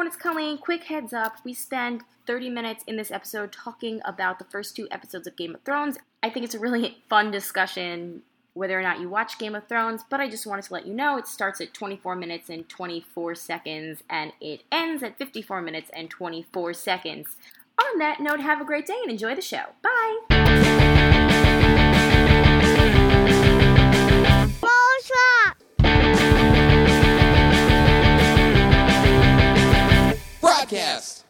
it's Colleen. Quick heads up, we spend 30 minutes in this episode talking about the first 2 episodes of Game of Thrones. I think it's a really fun discussion whether or not you watch Game of Thrones, but I just wanted to let you know it starts at 24 minutes and 24 seconds, and it ends at 54 minutes and 24 seconds. On that note, have a great day and enjoy the show. Bye! Broadcast.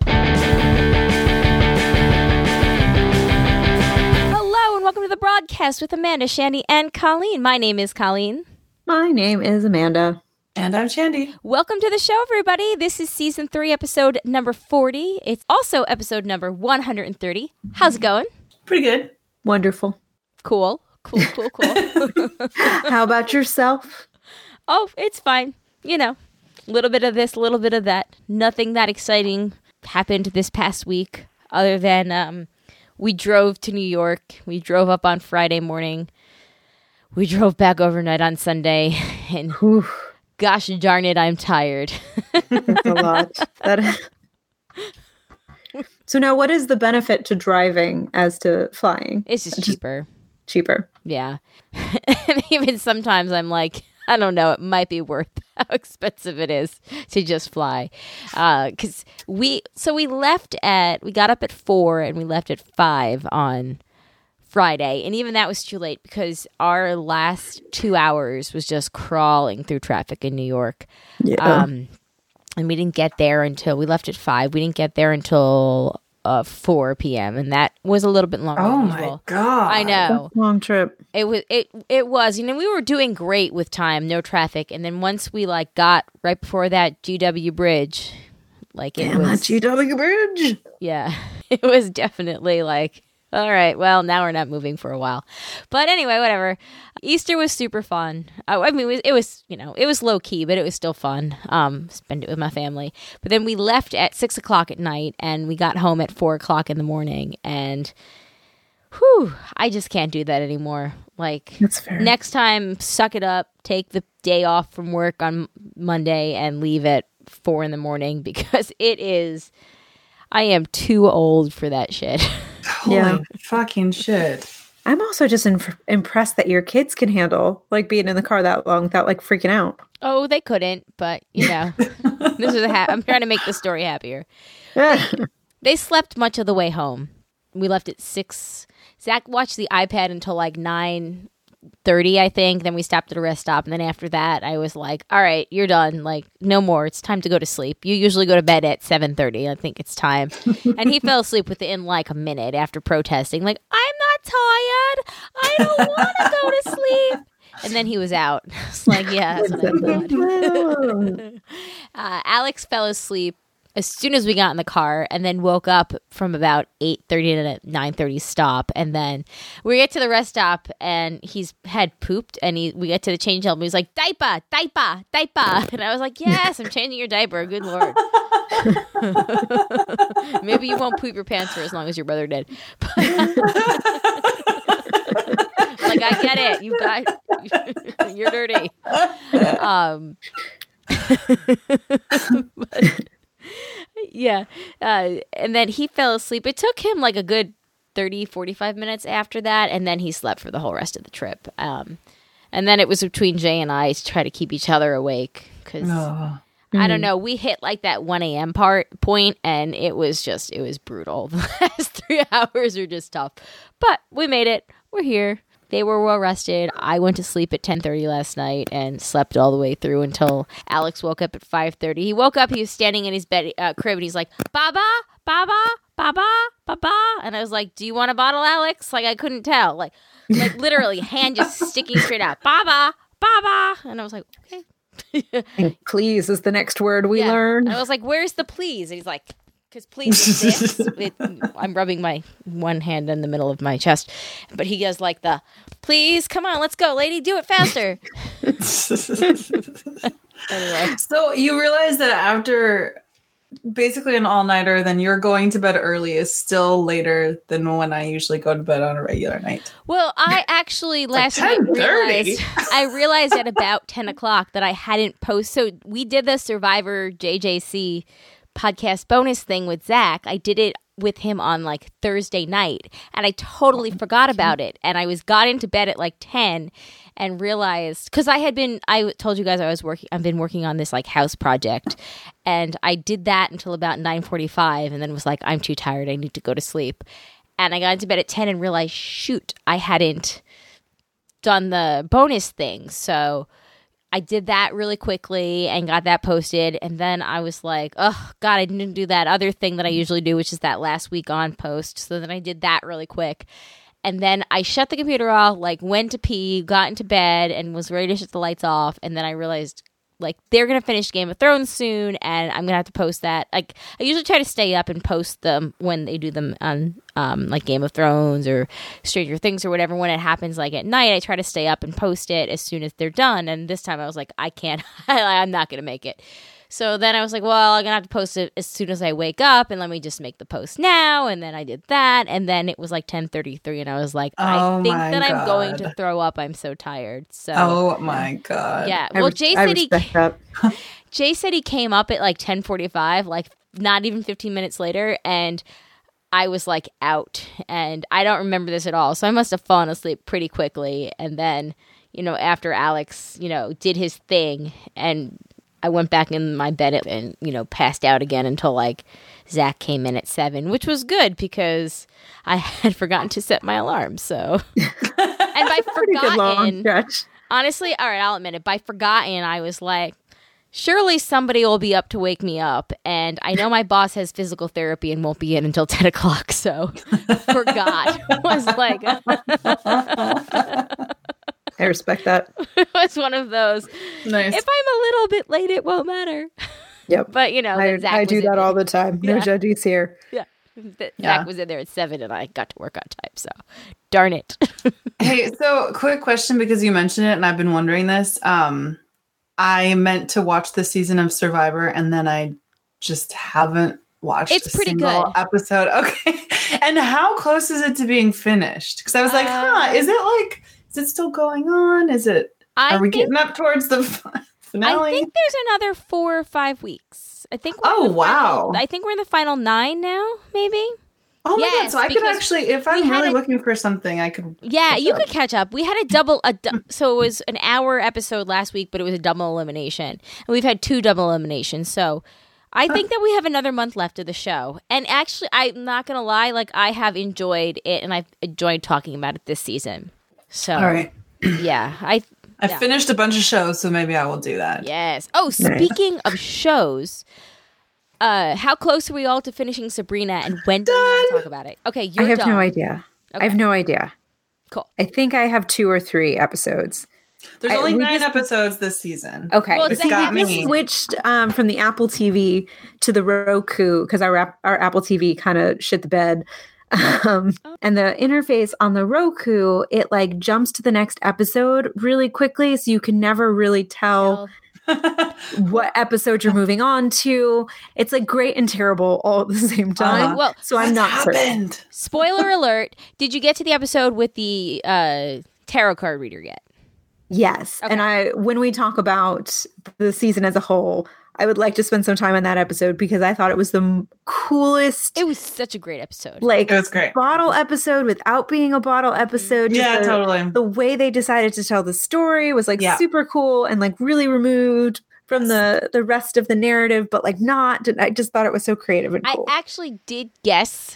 Hello and welcome to the broadcast with Amanda, Shandy, and Colleen. My name is Colleen. My name is Amanda. And I'm Shandy. Welcome to the show, everybody. This is season 3, episode number 40. It's also episode number 130. How's it going? Pretty good. Wonderful. Cool. How about yourself? Oh, it's fine. You know, a little bit of this, a little bit of that. Nothing that exciting happened this past week other than we drove to New York. We drove up on Friday morning. We drove back overnight on Sunday. And gosh darn it, I'm tired. That's a lot. So now what is the benefit to driving as to flying? It's just cheaper. Cheaper. Yeah. And even sometimes I'm like, I don't know, it might be worth how expensive it is to just fly. Because we got up at 4 and we left at 5 on Friday. And even that was too late because our last 2 hours was just crawling through traffic in New York. Yeah. And we didn't get there until, we left at 5. We didn't get there until 4 p.m. and that was a little bit longer Oh than my usual. God. I know. Long trip. It was, you know, we were doing great with time, no traffic, and then once we got right before that GW Bridge, that GW Bridge. Yeah, it was definitely like, all right, well, now we're not moving for a while. But anyway, whatever. Easter was super fun. I mean, it was low key, but it was still fun. Spend it with my family. But then we left at 6 o'clock at night, and we got home at 4 o'clock in the morning. And I just can't do that anymore. That's fair. Next time, suck it up. Take the day off from work on Monday and leave at 4 in the morning because I am too old for that shit. Holy fucking shit. I'm also just impressed that your kids can handle being in the car that long without freaking out. Oh, they couldn't, but this is I'm trying to make the story happier. They slept much of the way home. We left at 6. Zach watched the iPad until 9:30, I think. Then we stopped at a rest stop, and then after that, I was like, "All right, you're done. No more. It's time to go to sleep. You usually go to bed at 7:30. I think it's time." And he fell asleep within a minute after protesting, "I'm not tired. I don't want to go to sleep." And then he was out. It's yeah, that's what I thought. Alex fell asleep as soon as we got in the car, and then woke up from about 8:30 to 9:30 stop, and then we get to the rest stop, and he's had pooped, and we get to the change help, and he's like, diaper, and I was like, yes, I'm changing your diaper, good lord. Maybe you won't poop your pants for as long as your brother did. I get it, you're dirty. Yeah. And then he fell asleep. It took him a good 30, 45 minutes after that. And then he slept for the whole rest of the trip. And then it was between Jay and I to try to keep each other awake. Because, I don't know, we hit that 1 a.m. point. And it was brutal. The last 3 hours were just tough. But we made it. We're here. They were well rested. I went to sleep at 10:30 last night and slept all the way through until Alex woke up at 5:30. He woke up, he was standing in his bed crib, and he's like, Baba, Baba, Baba, Baba. And I was like, do you want a bottle, Alex? I couldn't tell. Literally, hand just sticking straight out. Baba, Baba. And I was like, okay. And please is the next word we learn. And I was like, where's the please? And he's like, because please is this. I'm rubbing my one hand in the middle of my chest. But he goes the, please, come on, let's go, lady, do it faster. Anyway. So you realize that after basically an all-nighter, then you're going to bed early is still later than when I usually go to bed on a regular night. Well, I actually last night realized at about 10 o'clock that I hadn't posted. So we did the Survivor JJC podcast bonus thing with Zach, I did it with him on like Thursday night, and I totally forgot about it. And I got into bed at like 10 and realized, because I told you guys I've been working on this like house project, and I did that until about 9:45, and then was like, I'm too tired, I need to go to sleep. And I got into bed at 10 and realized, shoot, I hadn't done the bonus thing. So I did that really quickly and got that posted. And then I was like, oh, God, I didn't do that other thing that I usually do, which is that last week on post. So then I did that really quick. And then I shut the computer off, like went to pee, got into bed, and was ready to shut the lights off. And then I realized, like, they're going to finish Game of Thrones soon, and I'm going to have to post that. Like, I usually try to stay up and post them when they do them on, like, Game of Thrones or Stranger Things or whatever. When it happens, like, at night, I try to stay up and post it as soon as they're done. And this time I was like, I can't. I'm not going to make it. So then I was like, well, I'm going to have to post it as soon as I wake up, and let me just make the post now. And then I did that, and then it was like 10:33, and I was like, I think that I'm going to throw up. I'm so tired. So, oh my God. Yeah. Well, Jay said he came up at like 10:45, like not even 15 minutes later, and I was like out, and I don't remember this at all. So I must have fallen asleep pretty quickly. And then, after Alex, did his thing, and I went back in my bed and, passed out again until like Zach came in at 7, which was good because I had forgotten to set my alarm. So, and by forgotten, honestly, all right, I'll admit it. By forgotten, I was like, surely somebody will be up to wake me up. And I know my boss has physical therapy and won't be in until 10 o'clock. So forgot. Was like, I respect that. It was one of those. Nice. If I'm a little bit late, it won't matter. Yep. But, I do that all the time. No judges here. Yeah. Zach was in there at 7, and I got to work on time. So, darn it. Hey, so quick question, because you mentioned it, and I've been wondering this. I meant to watch this season of Survivor, and then I just haven't watched a single episode. Okay. And how close is it to being finished? Because I was like, is it still going on? Are we getting up towards the finale? I think there's another 4 or 5 weeks. I think. Wow! I think we're in the final 9 now, maybe. Oh my God! So I could actually, if I'm really looking for something, I could. Yeah, you could catch up. We had so it was an hour episode last week, but it was a double elimination, and we've had 2 double eliminations. So I think that we have another month left of the show. And actually, I'm not gonna lie, like I have enjoyed it, and I've enjoyed talking about it this season. So, all right. Yeah, I finished a bunch of shows, so maybe I will do that. Yes. Oh, speaking of shows, how close are we all to finishing Sabrina, and when do we want to talk about it? Okay, you're I have done. no idea. Okay. I have no idea. Cool. I think I have 2 or 3 episodes. There's only 9 episodes this season. Okay. Well, See, we just switched from the Apple TV to the Roku because our Apple TV kind of shit the bed. And the interface on the Roku, it like jumps to the next episode really quickly, so you can never really tell what episode you're moving on to. It's like great and terrible all at the same time. Well, so I'm not certain. Spoiler alert, did you get to the episode with the tarot card reader yet? Yes. Okay. And when we talk about the season as a whole, I would like to spend some time on that episode because I thought it was the coolest. It was such a great episode. Like, it was great. Bottle episode without being a bottle episode. Yeah, totally. The way they decided to tell the story was like super cool and like really removed from the rest of the narrative, but like not. I just thought it was so creative and cool. I actually did guess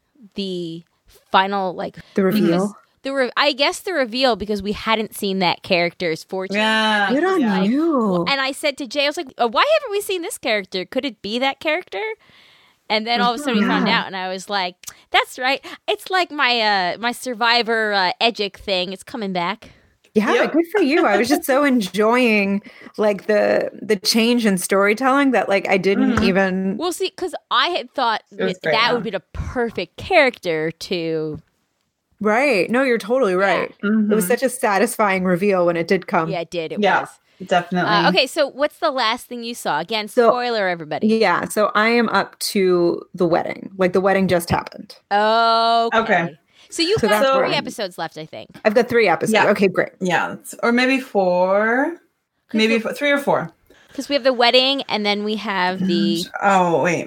the final, like the reveal. I guess the reveal because we hadn't seen that character's fortune. Yeah. Good on you. And I said to Jay, I was like, why haven't we seen this character? Could it be that character? And then all of a sudden we found out, and I was like, that's right. It's like my my Survivor Edgic thing. It's coming back. Yeah, good for you. I was just so enjoying like the change in storytelling that like I didn't even. Well, see, because I had thought that would be the perfect character to. Right. No, you're totally right. Yeah. It was such a satisfying reveal when it did come. Yeah, it did. It was. Definitely. Okay, so what's the last thing you saw? Again, spoiler, everybody. Yeah, so I am up to the wedding. Like, the wedding just happened. Okay. So you've got 3 episodes left, I think. I've got 3 episodes. Yeah. Okay, great. Yeah, or maybe 4. Maybe 3 or 4. Because we have the wedding, and then we have the... Oh, wait.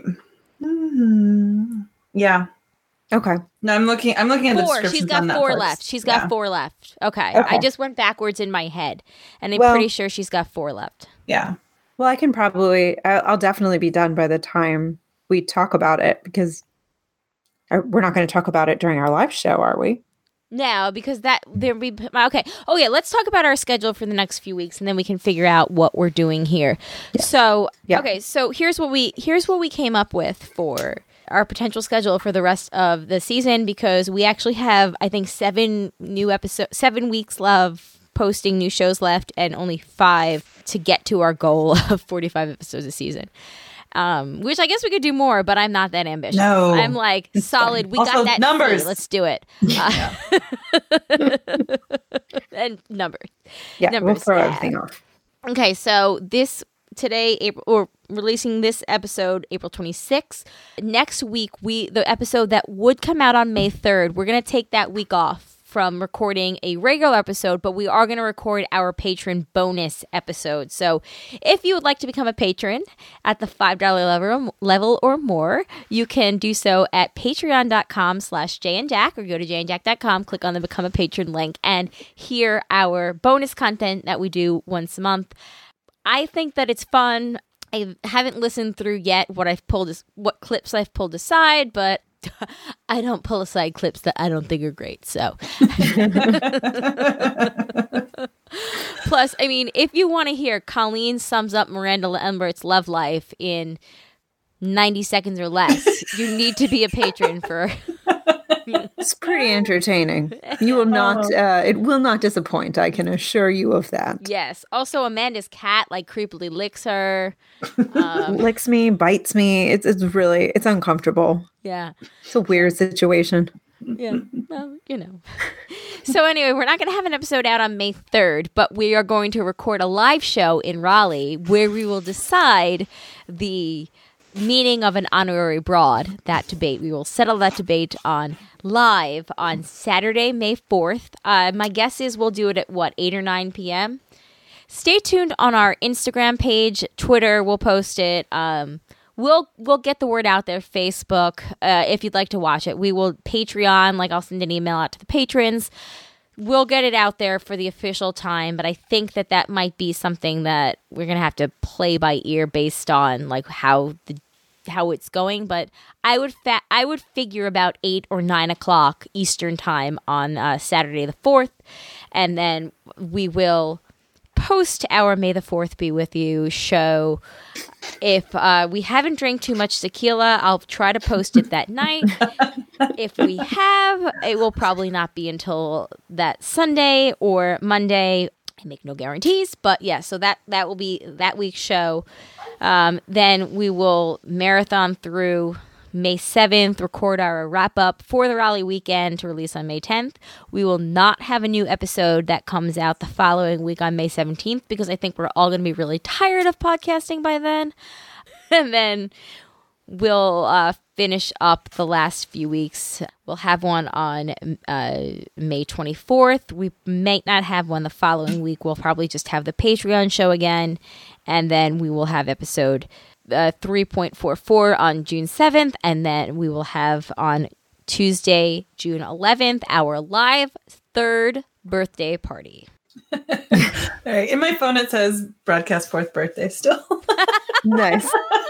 Yeah. Okay. No, I'm looking at the descriptions. She's got on 4 Netflix. left. She's got 4 left. Okay. Okay. I just went backwards in my head, and I'm Well- pretty sure she's got 4 left. Yeah. Well, I can probably, I'll definitely be done by the time we talk about it, because we're not going to talk about it during our live show, are we? No, because there'll be okay. Oh yeah, let's talk about our schedule for the next few weeks, and then we can figure out what we're doing here. Yes. So Yeah. okay, so here's what we came up with for our potential schedule for the rest of the season, because we actually have, I think, 7 weeks of posting new shows left, and only 5 to get to our goal of 45 episodes a season. Which I guess we could do more, but I'm not that ambitious. No. I'm like, solid. We Also, got that. numbers. C. Let's do it. And numbers. Yeah, we'll Numbers, throw yeah. everything off. Okay, so we're releasing this episode April 26th. Next week, the episode that would come out on May 3rd, we're going to take that week off from recording a regular episode, but we are going to record our patron bonus episode. So if you would like to become a patron at the $5 level or more, you can do so at patreon.com/jayandjack, or go to jayandjack.com, click on the become a patron link, and hear our bonus content that we do once a month. I think that it's fun. I haven't listened through yet what clips I've pulled aside, but I don't pull aside clips that I don't think are great. So, plus, I mean, if you want to hear Colleen sums up Miranda Lambert's love life in 90 seconds or less, you need to be a patron for. It's pretty entertaining. You will not, it will not disappoint. I can assure you of that. Yes. Also, Amanda's cat creepily licks her. Licks me, bites me. It's uncomfortable. Yeah. It's a weird situation. Yeah. Well, So anyway, we're not going to have an episode out on May 3rd, but we are going to record a live show in Raleigh where we will decide the meaning of an honorary broad, that debate. We will settle that debate live on Saturday, May 4th. My guess is we'll do it at 8 or 9 p.m. Stay tuned on our Instagram page, Twitter, we'll post it. We'll get the word out there, Facebook, if you'd like to watch it. We will Patreon, I'll send an email out to the patrons. We'll get it out there for the official time, but I think that might be something that we're going to have to play by ear based on how it's going. But I would figure about 8 or 9 o'clock Eastern time on Saturday the 4th, and then we will post our May the 4th Be With You show. If we haven't drank too much tequila, I'll try to post it that night. If we have, it will probably not be until that Sunday or Monday. I make no guarantees, but yeah, so that will be that week's show. Then we will marathon through May 7th, record our wrap-up for the Raleigh weekend to release on May 10th. We will not have a new episode that comes out the following week on May 17th because I think we're all going to be really tired of podcasting by then. And then we'll finish up the last few weeks. We'll have one on May 24th. We might not have one the following week. We'll probably just have the Patreon show again. And then we will have episode 3.44 on June 7th, and then we will have on Tuesday, June 11th, our live 3rd birthday party. All right. In my phone, it says broadcast 4th birthday still. Nice.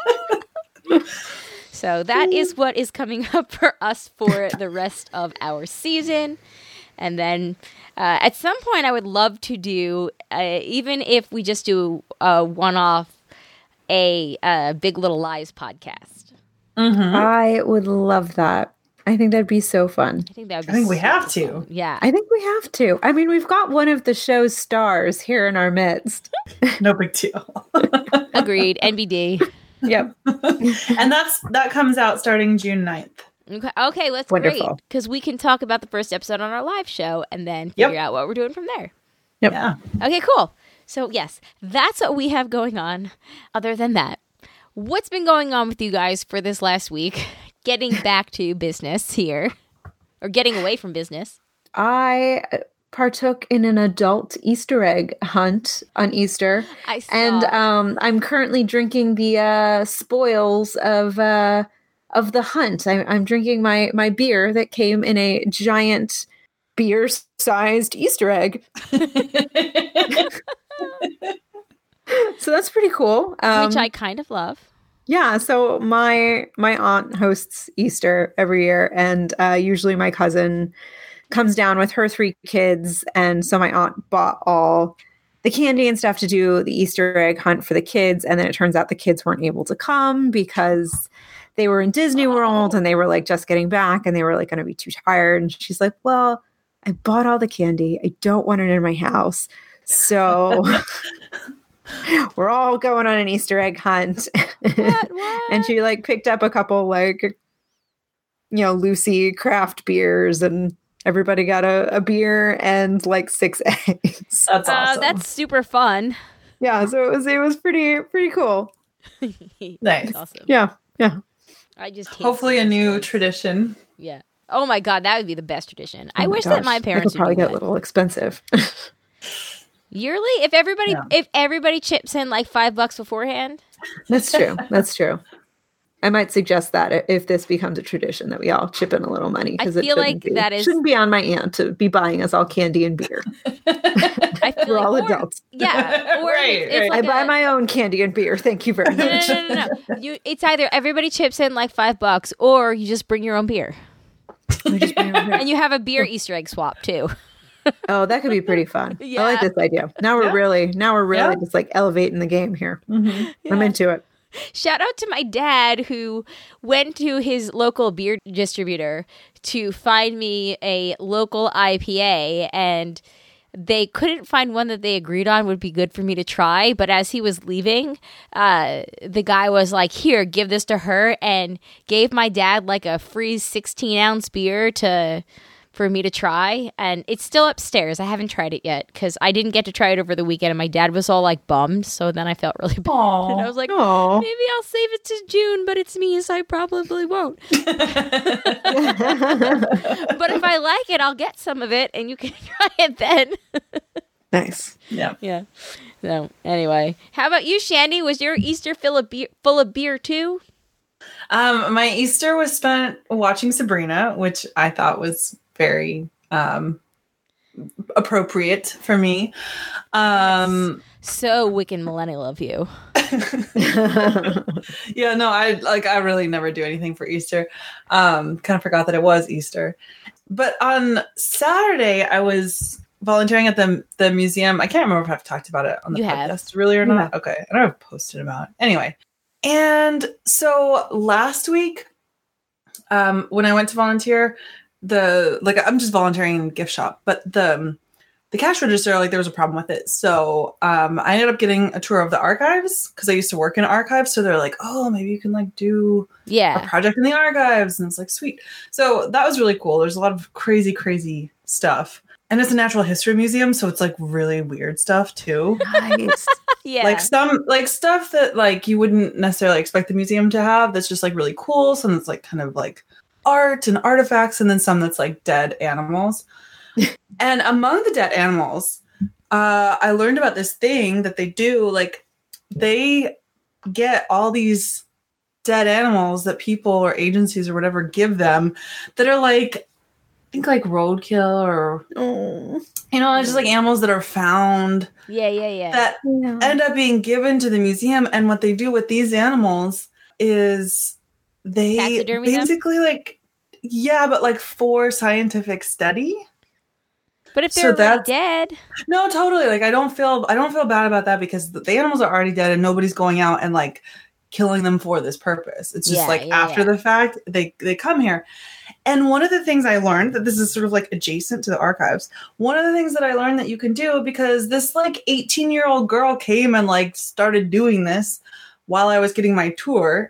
So that is what is coming up for us for the rest of our season. And then at some point, I would love to do, even if we just do a one-off, a Big Little Lies podcast. Mm-hmm. I would love that. I think that'd be so fun. I think that would be. I think we so have fun. to. Yeah, I think we have to. I mean, we've got one of the show's stars here in our midst. No big deal. agreed. NBD. Yep. And that comes out starting June 9th. Okay, that's Wonderful. great because we can talk about the first episode on our live show and then figure out what we're doing from there. Yep. Yeah. Okay, cool. So yes, that's what we have going on. Other than that, what's been going on with you guys for this last week? Getting back to business here, or getting away from business. I partook in an adult Easter egg hunt on Easter. I saw. And I'm currently drinking the spoils of the hunt. I'm drinking my beer that came in a giant beer-sized Easter egg. So that's pretty cool. Which I kind of love. Yeah, so my aunt hosts Easter every year, and usually my cousin comes down with her 3 kids, and so my aunt bought all the candy and stuff to do the Easter egg hunt for the kids, and then it turns out the kids weren't able to come because they were in Disney World and they were like just getting back and they were like going to be too tired. And she's like, well, I bought all the candy. I don't want it in my house. So we're all going on an Easter egg hunt. What? And she like picked up a couple like, Lucy craft beers, and everybody got a beer and like 6 eggs. That's awesome. That's super fun. Yeah, so it was pretty cool. Nice. That's awesome. Yeah. I just hate Hopefully a Easter new eggs. tradition. Yeah. Oh my God, that would be the best tradition. Oh I wish that my parents would probably would do get a that. little expensive. Yearly? If everybody chips in like $5 beforehand. That's true. I might suggest that if this becomes a tradition that we all chip in a little money, because I feel like that is- shouldn't be on my aunt to be buying us all candy and beer. I feel We're all like, adults. Yeah. Or Right, it's right. like I buy my own candy and beer. Thank you very much. No. It's either everybody chips in like $5 or you just bring your own beer. We just bring it over here. And you have a beer Easter egg swap too. Oh, that could be pretty fun. Yeah. I like this idea. Now we're really Yeah. just like elevating the game here. Mm-hmm. I'm into it. Shout out to my dad who went to his local beer distributor to find me a local IPA, and they couldn't find one that they agreed on would be good for me to try. But as he was leaving, the guy was like, here, give this to her, and gave my dad like a free 16-ounce beer for me to try. And it's still upstairs. I haven't tried it yet because I didn't get to try it over the weekend, and my dad was all like bummed. So then I felt really bad. Aw. And I was like, Aw. maybe I'll save it to June, but it's me, so I probably won't. But if I like it, I'll get some of it, and you can try it then. Nice. Yeah. Yeah. So anyway, how about you, Shandy? Was your Easter full of beer too? My Easter was spent watching Sabrina, which I thought was very appropriate for me. So wicked millennial of you. Yeah, no, I really never do anything for Easter. Kind of forgot that it was Easter. But on Saturday, I was volunteering at the museum. I can't remember if I've talked about it on the You have. podcast really or not. Okay, I don't have posted about it. Anyway, and so last week, when I went to volunteer, I'm just volunteering in gift shop, but the cash register, like there was a problem with it. So I ended up getting a tour of the archives because I used to work in archives. So they're like, oh, maybe you can like do a project in the archives. And it's like, sweet. So that was really cool. There's a lot of crazy stuff. And it's a natural history museum. So it's like really weird stuff too. Nice. Yeah. Like some like stuff that like you wouldn't necessarily expect the museum to have. That's just like really cool. Some that's like kind of like art and artifacts, and then some that's like dead animals. And among the dead animals, I learned about this thing that they do. Like they get all these dead animals that people or agencies or whatever give them that are like, I think like roadkill or, just like animals that are found Yeah. that end up being given to the museum. And what they do with these animals is they Taxidermy them? basically like, yeah, but like for scientific study. But if So they're already that's- dead, No, totally. Like I don't feel bad about that because the animals are already dead and nobody's going out and like killing them for this purpose. It's just after the fact they come here. And one of the things I learned, that this is sort of like adjacent to the archives, one of the things that I learned that you can do, because this like 18-year-old girl came and like started doing this while I was getting my tour,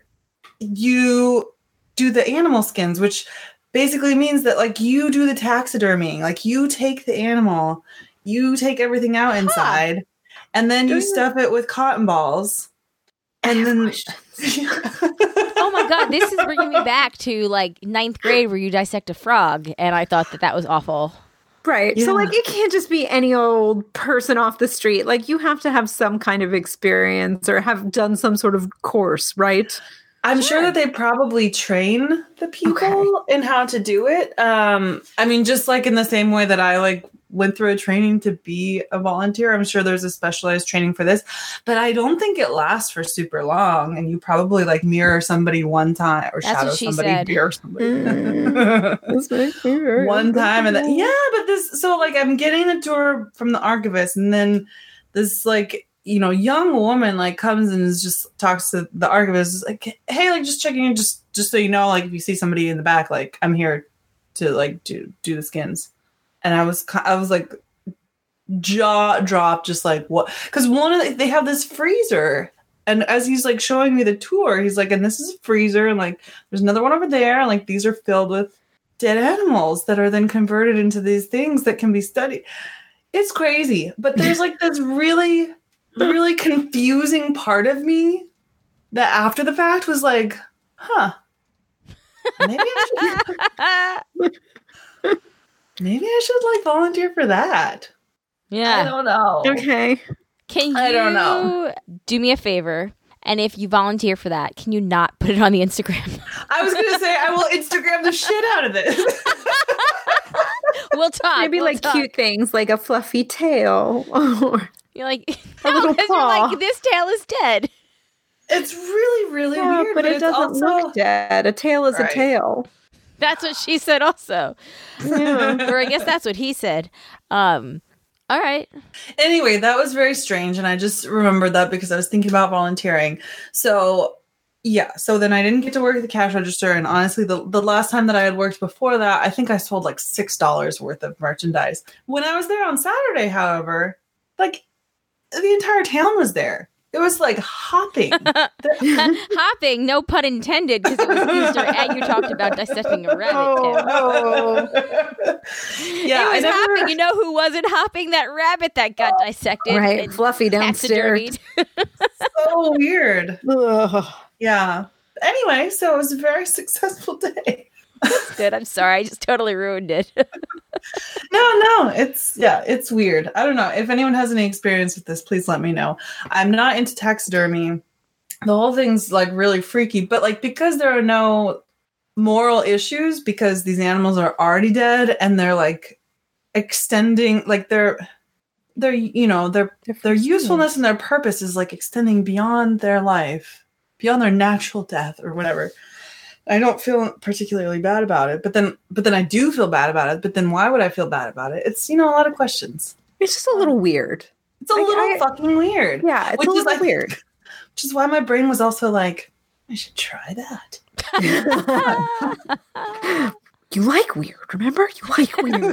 you do the animal skins, which basically means that like you do the taxidermying, like you take the animal, you take everything out inside, and then you stuff it with cotton balls. And then oh my God, this is bringing me back to like 9th grade where you dissect a frog, and I thought that was awful. Right. So like it can't just be any old person off the street. Like you have to have some kind of experience or have done some sort of course, right? I'm sure that they probably train the people in how to do it. I mean, just like in the same way that I like went through a training to be a volunteer, I'm sure there's a specialized training for this, but I don't think it lasts for super long. And you probably like mirror somebody one time or shadow somebody, mirror somebody one time. And then, but this, so like I'm getting a tour from the archivist, and then this like, you know, young woman like comes and just talks to the archivist, is like, hey, like just checking in, just so you know, like if you see somebody in the back, like I'm here to like do the skins. And I was like jaw dropped, just like what? Because they have this freezer, and as he's like showing me the tour, he's like, and this is a freezer, and like there's another one over there, and like these are filled with dead animals that are then converted into these things that can be studied. It's crazy, but there's like this really confusing part of me that after the fact was like, huh, maybe I should like volunteer for that. Yeah. I don't know. Okay. I don't know. Do me a favor? And if you volunteer for that, can you not put it on the Instagram? I was going to say, I will Instagram the shit out of this. We'll talk. Maybe cute things like a fluffy tail. Or you're like, a little paw. You're like, this tail is dead. It's really, really weird. But it doesn't look dead. A tail is a tail. That's what she said also. Yeah. Or I guess that's what he said. All right. Anyway, that was very strange. And I just remembered that because I was thinking about volunteering. So, yeah. So then I didn't get to work at the cash register. And honestly, the last time that I had worked before that, I think I sold like $6 worth of merchandise. When I was there on Saturday, however, like the entire town was there. It was like hopping. Hopping, no pun intended, because it was Easter and you talked about dissecting a rabbit. Yeah, it was hopping. You know who wasn't hopping? That rabbit that got dissected. Right, and Fluffy downstairs. So weird. Yeah. Anyway, so it was a very successful day. That's good. I'm sorry. I just totally ruined it. No, it's weird. I don't know. If anyone has any experience with this, please let me know. I'm not into taxidermy. The whole thing's like really freaky, but like because there are no moral issues, because these animals are already dead and they're like extending, like their usefulness and their purpose is like extending beyond their life, beyond their natural death or whatever. I don't feel particularly bad about it, but then I do feel bad about it. But then why would I feel bad about it? It's, a lot of questions. It's just a little weird. It's a little fucking weird. Yeah, it's a little weird. Which is why my brain was also like, I should try that. You like weird, remember? You like weird.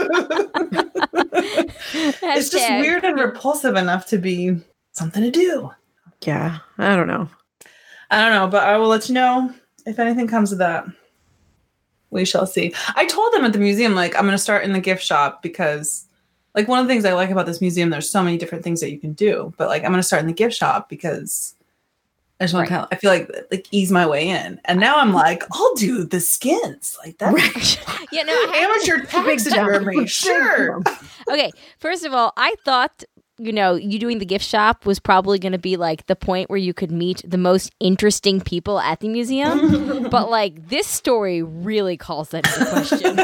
It's just weird and repulsive enough to be something to do. Yeah, I don't know, but I will let you know. If anything comes of that, we shall see. I told them at the museum, like, I'm going to start in the gift shop because, like, one of the things I like about this museum, there's so many different things that you can do. But, like, I'm going to start in the gift shop because I just want to kind of, I feel like ease my way in. And now I'm like, I'll do the skins. Like, that's amateur taxidermy. Sure. Okay, first of all, I thought, you doing the gift shop was probably going to be like the point where you could meet the most interesting people at the museum. But like this story really calls that into question.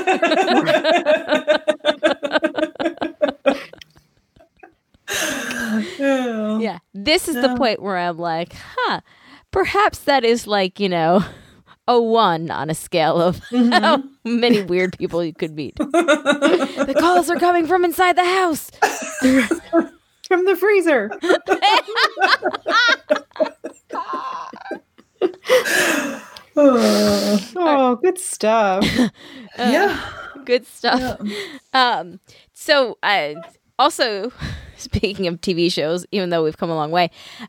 Yeah. This is the point where I'm like, perhaps that is like, a 1 on a scale of how many weird people you could meet. The calls are coming from inside the house. From the freezer. Oh, good stuff. Good stuff. Yeah. So, also, speaking of TV shows, even though we've come a long way,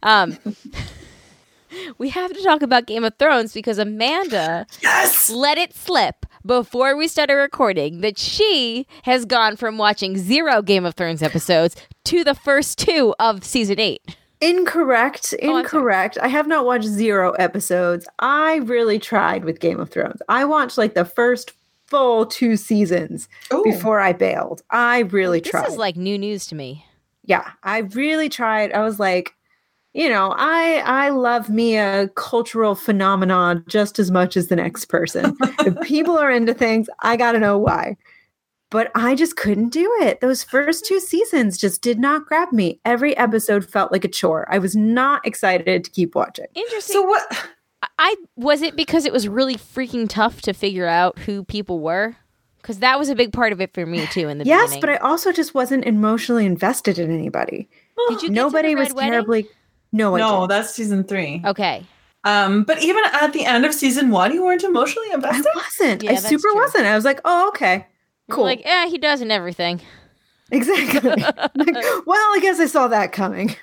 we have to talk about Game of Thrones because Amanda let it slip before we started recording that she has gone from watching 0 Game of Thrones episodes to the first 2 of season 8. Incorrect. I have not watched 0 episodes. I really tried with Game of Thrones. I watched like the first full 2 seasons before I bailed. I really tried. This is like new news to me. Yeah, I really tried. I was like, I love me a cultural phenomenon just as much as the next person. If people are into things, I got to know why. But I just couldn't do it. Those first 2 seasons just did not grab me. Every episode felt like a chore. I was not excited to keep watching. Interesting. So what? Was it because it was really freaking tough to figure out who people were? Because that was a big part of it for me too in the beginning. Yes, but I also just wasn't emotionally invested in anybody. Did you get Nobody to the was Red Wedding? terribly. No, That's season 3. Okay. But even at the end of season 1, you weren't emotionally invested? I wasn't. Yeah, I that's super true. wasn't. I was like, oh, okay. Cool. Like, he does and everything. Exactly. Well, I guess I saw that coming.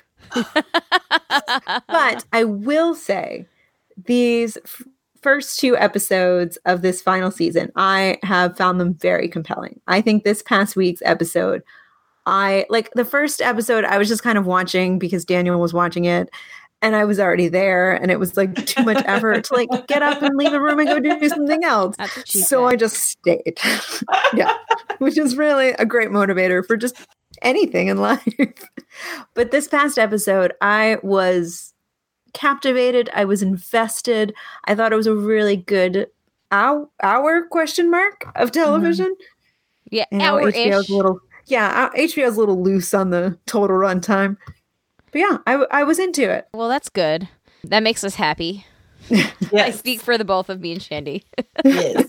But I will say, these first 2 episodes of this final season, I have found them very compelling. I think this past week's episode, the first episode, I was just kind of watching because Daniel was watching it. And I was already there, and it was like too much effort to like get up and leave the room and go do something else. So I just stayed. Yeah, which is really a great motivator for just anything in life. But this past episode, I was captivated. I was invested. I thought it was a really good hour of television. Yeah, hour-ish. HBO's a little loose on the total runtime. But yeah, I was into it. Well, that's good. That makes us happy. Yes. I speak for the both of me and Shandy. Yes.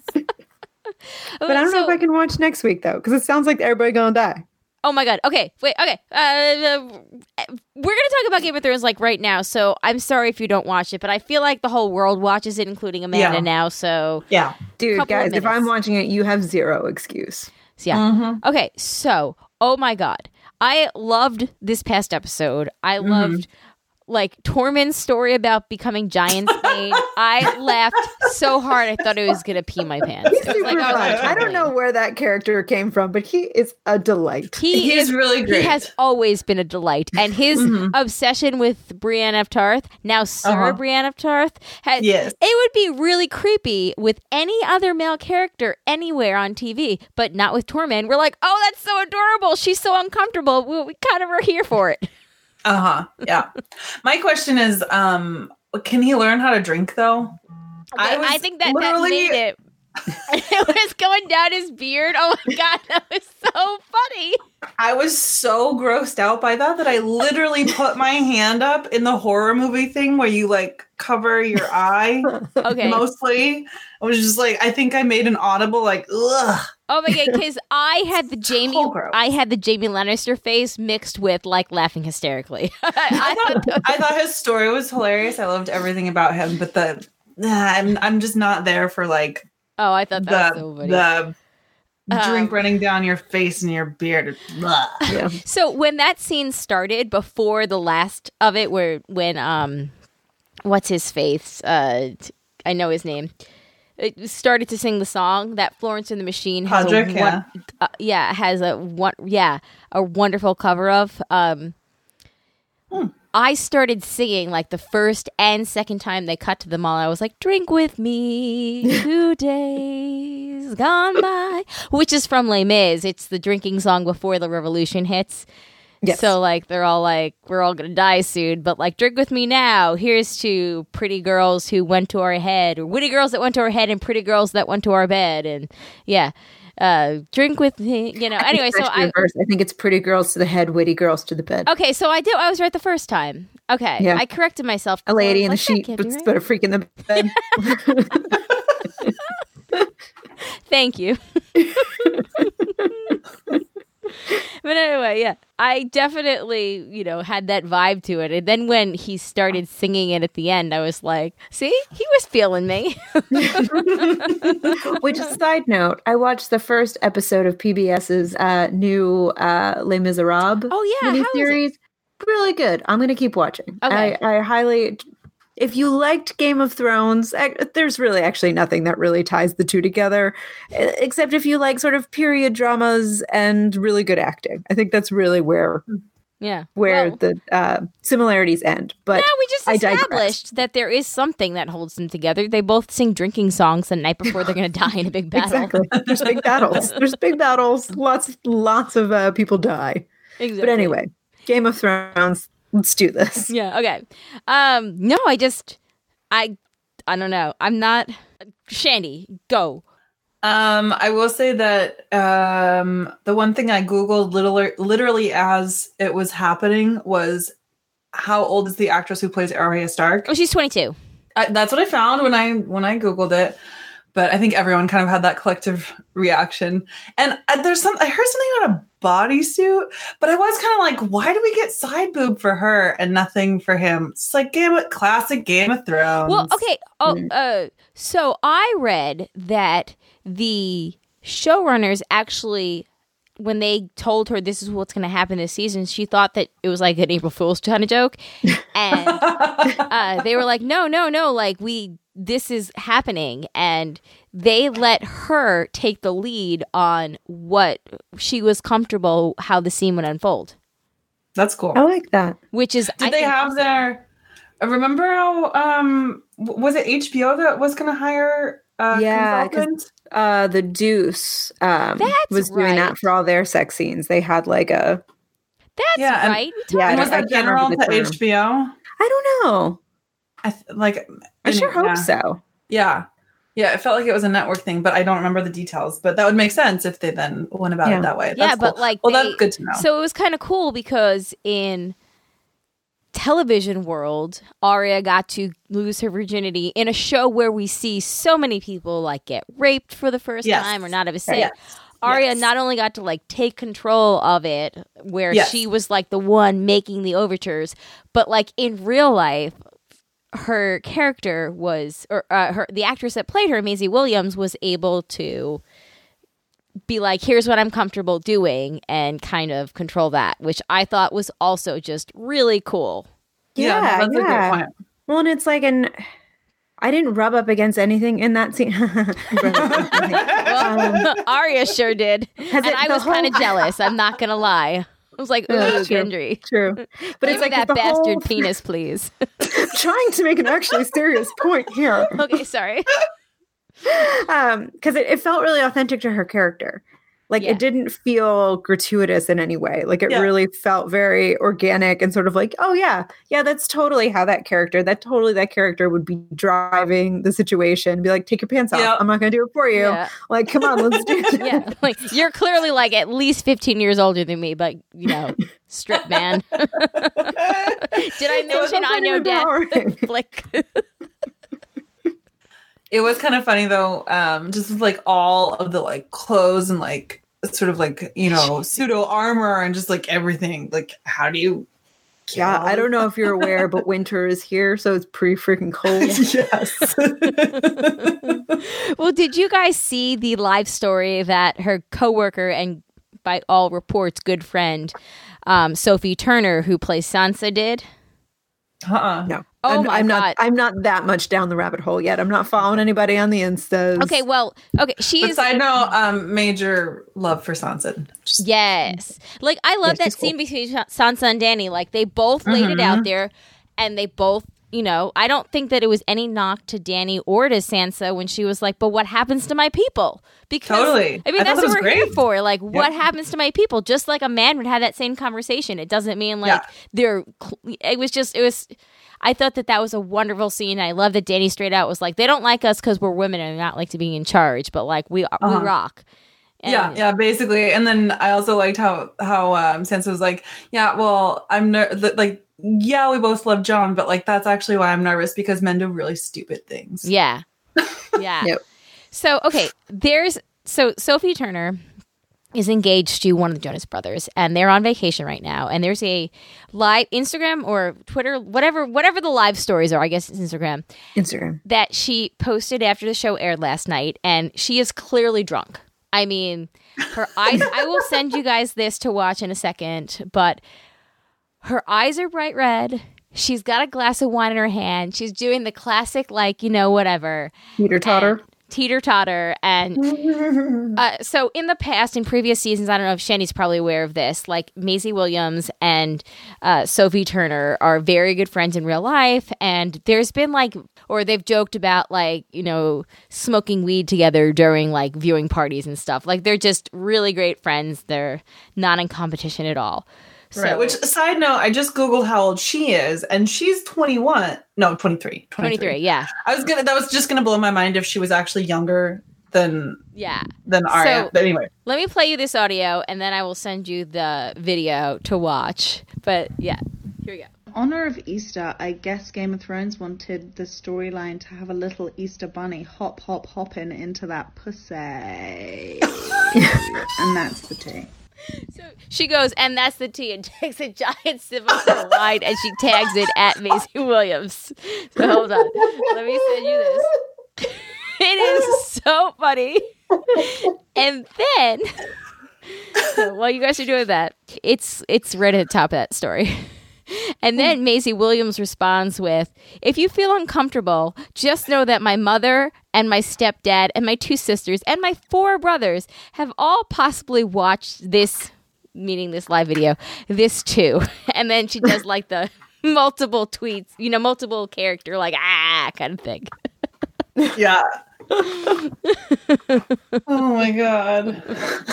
But I don't know if I can watch next week, though, because it sounds like everybody gonna die. Oh my God. Okay. Wait. Okay. We're going to talk about Game of Thrones like right now. So I'm sorry if you don't watch it, but I feel like the whole world watches it, including Amanda now. So yeah, dude, guys, if I'm watching it, you have zero excuse. So, yeah. Mm-hmm. Okay. So, oh my God. I loved this past episode. I loved like Tormund's story about becoming Giant Spain. I laughed so hard I thought I was gonna pee my pants. He's super fun. I don't know where that character came from, but he is a delight. He is really great. He has always been a delight, and his obsession with Brienne of Tarth, now Sir Brienne of Tarth, it would be really creepy with any other male character anywhere on TV, but not with Tormund. We're like, oh, that's so adorable. She's so uncomfortable. We kind of are here for it. Yeah. My question is, can he learn how to drink though? I think that made it. It was going down his beard. Oh my God, that was so funny. I was so grossed out by that I literally put my hand up in the horror movie thing where you like cover your eye. Okay. Mostly. I was just like, I think I made an audible like, ugh. Oh my God, because I had the Jamie Lannister face mixed with like laughing hysterically. I thought his story was hilarious. I loved everything about him, but I'm just not there for like. Oh, I thought that was so funny. The drink running down your face and your beard. Yeah. So when that scene started, before the last of it, when what's his face? I know his name. It started to sing the song that Florence and the Machine has Podrick, has a wonderful cover of. I started singing like the first and second time they cut to them all. I was like, "Drink with me, 2 days gone by," which is from Les Mis. It's the drinking song before the revolution hits. Yes. So like they're all like, we're all gonna die soon, but like, drink with me now. Here's to pretty girls who went to our head, or witty girls that went to our head, and pretty girls that went to our bed, and drink with me. Anyway, so I think it's pretty girls to the head, witty girls to the bed. Okay, so I was right the first time. Okay, yeah. I corrected myself. A lady in the sheet, but a freak in the bed. Thank you. But anyway, yeah, I definitely, had that vibe to it. And then when he started singing it at the end, I was like, see, he was feeling me. Which, side note, I watched the first episode of PBS's new Les Miserables miniseries. Really good. I'm going to keep watching. Okay. I highly... If you liked Game of Thrones, there's really actually nothing that really ties the two together, except if you like sort of period dramas and really good acting. I think that's really where Yeah. where the similarities end. But yeah, we just established that there is something that holds them together. They both sing drinking songs the night before they're going to die in a big battle. Exactly. There's big battles. There's big battles. Lots of people die. Exactly. But anyway, Game of Thrones. Let's do this. Yeah. Okay. No, I don't know. I'm not. Shandy, go. I will say that the one thing I Googled literally as it was happening was how old is the actress who plays Arya Stark? Oh, she's 22. That's what I found when I Googled it. But I think everyone kind of had that collective reaction. And I heard something about a bodysuit, but I was kind of like, why do we get side boob for her and nothing for him? It's like classic Game of Thrones. Well, okay. So I read that the showrunners actually, when they told her this is what's going to happen this season, she thought that it was like an April Fool's kind of joke. And they were like, no, like this is happening. And they let her take the lead on what she was comfortable, how the scene would unfold. That's cool. I like that. Which is, Did they have their, remember how, was it HBO that was going to hire consultant? The Deuce was doing that for all their sex scenes. They had like a... That's right. And was that general to HBO? I don't know. I sure hope so. Yeah. Yeah, it felt like it was a network thing, but I don't remember the details. But that would make sense if they then went about it that way. That's but cool. like, that's good to know. So it was kind of cool because in television world, Arya got to lose her virginity in a show where we see so many people like get raped for the first time or not have a say. Yes. Arya not only got to like take control of it, where she was like the one making the overtures, but like in real life, her character was, or the actress that played her, Maisie Williams, was able to be like, here's what I'm comfortable doing, and kind of control that, which I thought was also just really cool. Yeah, that's a good point. Well, and it's like I didn't rub up against anything in that scene. Arya sure did. And I was kind of jealous, I'm not going to lie. I was like, ooh, Gendry. True. But it's like that bastard penis, please. I'm trying to make an actually serious point here. Okay, sorry. Because it felt really authentic to her character. Like, it didn't feel gratuitous in any way. Like, it really felt very organic and sort of like, oh, yeah, that's totally how that character would be driving the situation. Be like, take your pants off. I'm not going to do it for you. Yeah. Like, come on, let's do it. Like, you're clearly, like, at least 15 years older than me, but, strip man. Did I mention on your death? Flick. It was kind of funny, though, just with, like, all of the, like, clothes and, like, sort of like, pseudo armor and just like everything. Like, how do you? I don't know if you're aware, but winter is here, so it's pretty freaking cold. Yes. Well, did you guys see the live story that her coworker and, by all reports, good friend, Sophie Turner, who plays Sansa, did? No. Oh my God. I'm not that much down the rabbit hole yet. I'm not following anybody on the Instas. Okay, she's... But I know major love for Sansa. Yes. Like, I love that scene between Sansa and Dany. Like, they both laid it out there, and they both, I don't think that it was any knock to Dany or to Sansa when she was like, but what happens to my people? Because, totally. I mean, that's what we're here for. Like, what happens to my people? Just like a man would have that same conversation. It doesn't mean, like, I thought that was a wonderful scene. I love that Dany straight out was like, they don't like us because we're women and not like to be in charge, but like we rock. And basically. And then I also liked how Sansa was like, well, we both love Jon, but like that's actually why I'm nervous, because men do really stupid things. Yeah. Yep. So okay, so Sophie Turner is engaged to one of the Jonas Brothers, and they're on vacation right now. And there's a live Instagram or Twitter, whatever the live stories are, I guess it's Instagram, that she posted after the show aired last night, and she is clearly drunk. I mean, her eyes, I will send you guys this to watch in a second, but her eyes are bright red. She's got a glass of wine in her hand. She's doing the classic, like, whatever. Teeter-totter. teeter-totter. And so in the past, in previous seasons, I don't know if Shandy's probably aware of this, like Maisie Williams and Sophie Turner are very good friends in real life. And there's been like, or they've joked about like, you know, smoking weed together during like viewing parties and stuff. Like they're just really great friends. They're not in competition at all. So, right. Which, side note, I just Googled how old she is, and she's 21. No, 23. 23, yeah. That was just gonna blow my mind if she was actually younger than Arya. So, but anyway. Let me play you this audio, and then I will send you the video to watch. But yeah, here we go. In honor of Easter, I guess Game of Thrones wanted the storyline to have a little Easter bunny hopping into that pussy. And that's the tea. So she goes, and that's the tea, and takes a giant sip of her wine, and she tags it at Maisie Williams. So hold on. Let me send you this. It is so funny. And then, so while you guys are doing that, it's right at the top of that story. And then Maisie Williams responds with, if you feel uncomfortable, just know that my mother and my stepdad and my 2 sisters and my 4 brothers have all possibly watched this, meaning this live video, this too. And then she does like the multiple tweets, you know, multiple character, like, kind of thing. Yeah. Oh my God.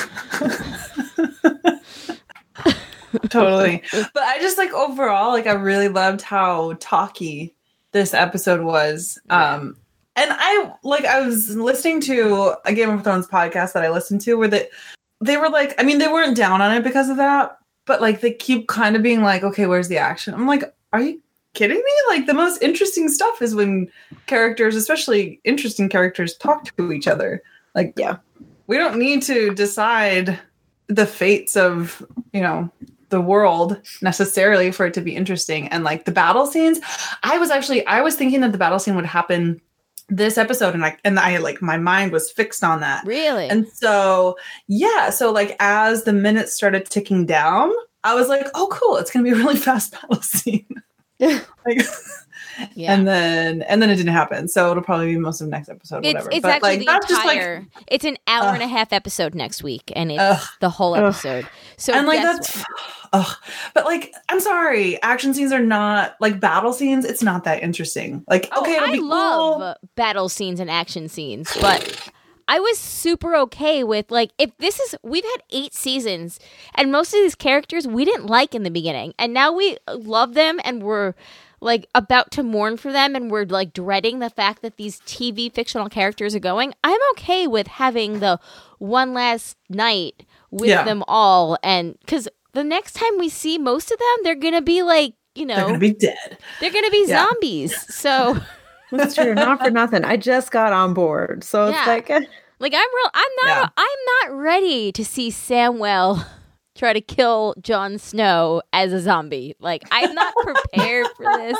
Totally. But I just like overall, like I really loved how talky this episode was. And I was listening to a Game of Thrones podcast that I listened to where they were like, I mean, they weren't down on it because of that, but like they keep kind of being like, okay, where's the action? I'm like, are you kidding me? Like the most interesting stuff is when characters, especially interesting characters, talk to each other. Like, yeah, we don't need to decide the fates of, you know, the world necessarily for it to be interesting. And like the battle scenes, I was thinking that the battle scene would happen this episode, and I like my mind was fixed on that. Really? And so yeah, so like as the minutes started ticking down, I was like, oh cool, it's gonna be a really fast battle scene. Like, yeah. And then it didn't happen. So it'll probably be most of next episode. Whatever. It's but actually like, the entire. It's an hour and a half episode next week, and it's the whole episode. So and like that's. But like, I'm sorry, action scenes are not like battle scenes. It's not that interesting. Like, okay, it'll be love battle scenes and action scenes, but I was super okay with like if this is we've had 8 seasons, and most of these characters we didn't like in the beginning, and now we love them, and we're like about to mourn for them, and we're like dreading the fact that these TV fictional characters are going. I'm okay with having the one last night with them all, and because the next time we see most of them, they're gonna be like, you know, they're gonna be dead. They're gonna be zombies. So that's true. Not for nothing. I just got on board, so it's like I'm not ready to see Samwell try to kill Jon Snow as a zombie. Like, I'm not prepared for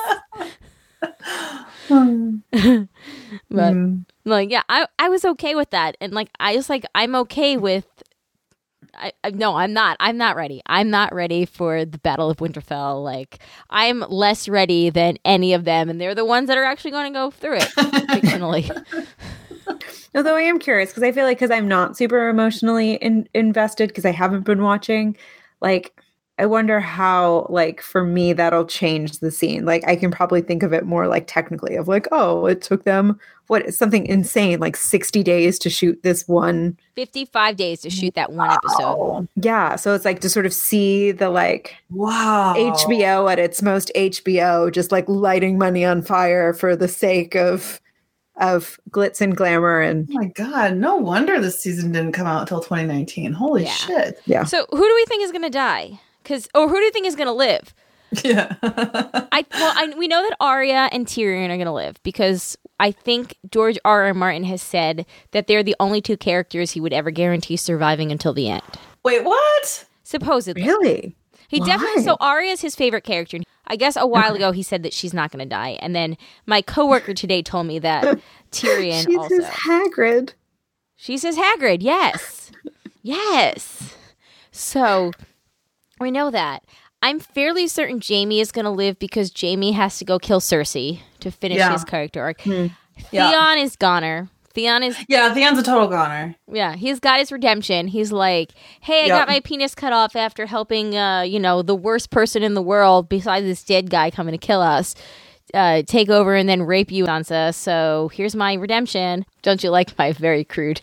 this. But like, yeah, I was okay with that, and like I was like, I'm okay with. No, I'm not. I'm not ready. I'm not ready for the Battle of Winterfell. Like, I'm less ready than any of them, and they're the ones that are actually going to go through it fictionally. Although I am curious, because I feel like because I'm not super emotionally invested because I haven't been watching, like, I wonder how, like, for me, that'll change the scene. Like, I can probably think of it more, like, technically of, like, oh, it took them, something insane, like 60 days to shoot this one. 55 days to shoot that one episode. Yeah, so it's, like, to sort of see the, like, wow, HBO at its most HBO, just, like, lighting money on fire for the sake of glitz and glamour. And oh my God, no wonder this season didn't come out until 2019. Holy shit. Yeah. So who do we think is going to die? Or who do you think is going to live? Yeah. We know that Arya and Tyrion are going to live because I think George R.R. Martin has said that they're the only 2 characters he would ever guarantee surviving until the end. Wait, what? Supposedly. Really? He definitely. So Arya is his favorite character. I guess a while ago he said that she's not going to die, and then my coworker today told me that Tyrion she's also. His Hagrid. She's his Hagrid. Yes. Yes. So we know that. I'm fairly certain Jaime is going to live because Jaime has to go kill Cersei to finish his character arc. Theon is goner Theon is... Yeah, Theon's a total goner. Yeah, he's got his redemption. He's like, hey, I got my penis cut off after helping, the worst person in the world, besides this dead guy coming to kill us, take over and then rape you, Sansa. So here's my redemption. Don't you like my very crude...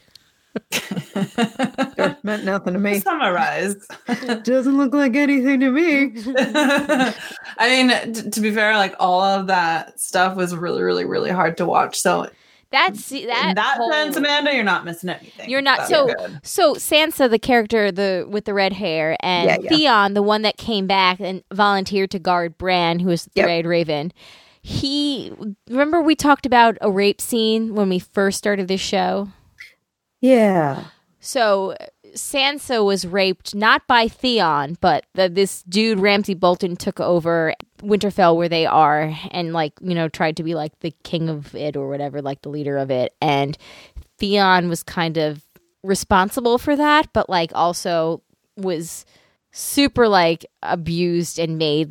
It meant nothing to me. Summarize. Doesn't look like anything to me. I mean, to be fair, like all of that stuff was really, really, really hard to watch. So in that sense, Amanda, you're not missing anything. You're not. So Sansa, the character with the red hair, and Theon, the one that came back and volunteered to guard Bran, who was the Red Raven. Remember we talked about a rape scene when we first started this show? Yeah. So Sansa was raped not by Theon, but this dude Ramsay Bolton took over Winterfell where they are and tried to be like the king of it or whatever, like the leader of it. And Theon was kind of responsible for that, but also was super abused and made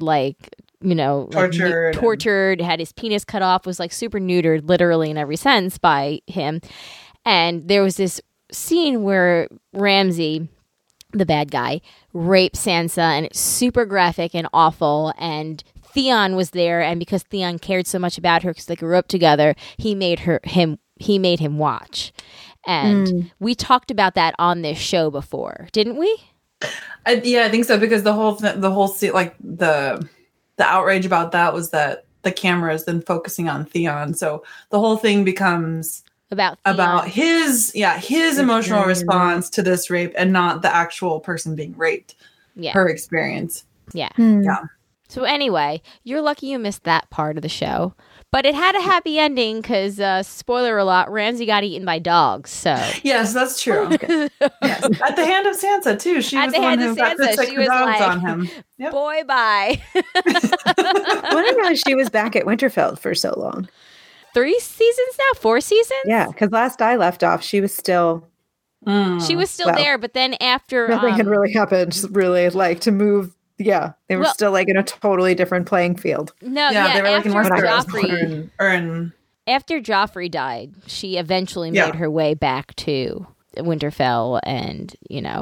tortured, had his penis cut off, was super neutered literally in every sense by him. And there was this scene where Ramsay, the bad guy, raped Sansa, and it's super graphic and awful. And Theon was there, and because Theon cared so much about her, because they grew up together, he made him watch. And we talked about that on this show before, didn't we? I think so, because the whole scene, the outrage about that was that the camera is then focusing on Theon, so the whole thing becomes about his emotional response to this rape and not the actual person being raped. Yeah. Her experience. Yeah. Yeah. So anyway, you're lucky you missed that part of the show. But it had a happy ending because, spoiler alert, Ramsay got eaten by dogs. So yes, that's true. Yes. At the hand of Sansa, too. She was the one who got the sick dogs on him. Yep. Boy, bye. I didn't realize she was back at Winterfell for so long. 3 seasons now? 4 seasons? Yeah, because last I left off, she was still... there, but then after... Nothing had really happened, really, to move... Yeah, they were still in a totally different playing field. No, they were after in Joffrey. After Joffrey died, she eventually made her way back to Winterfell, and,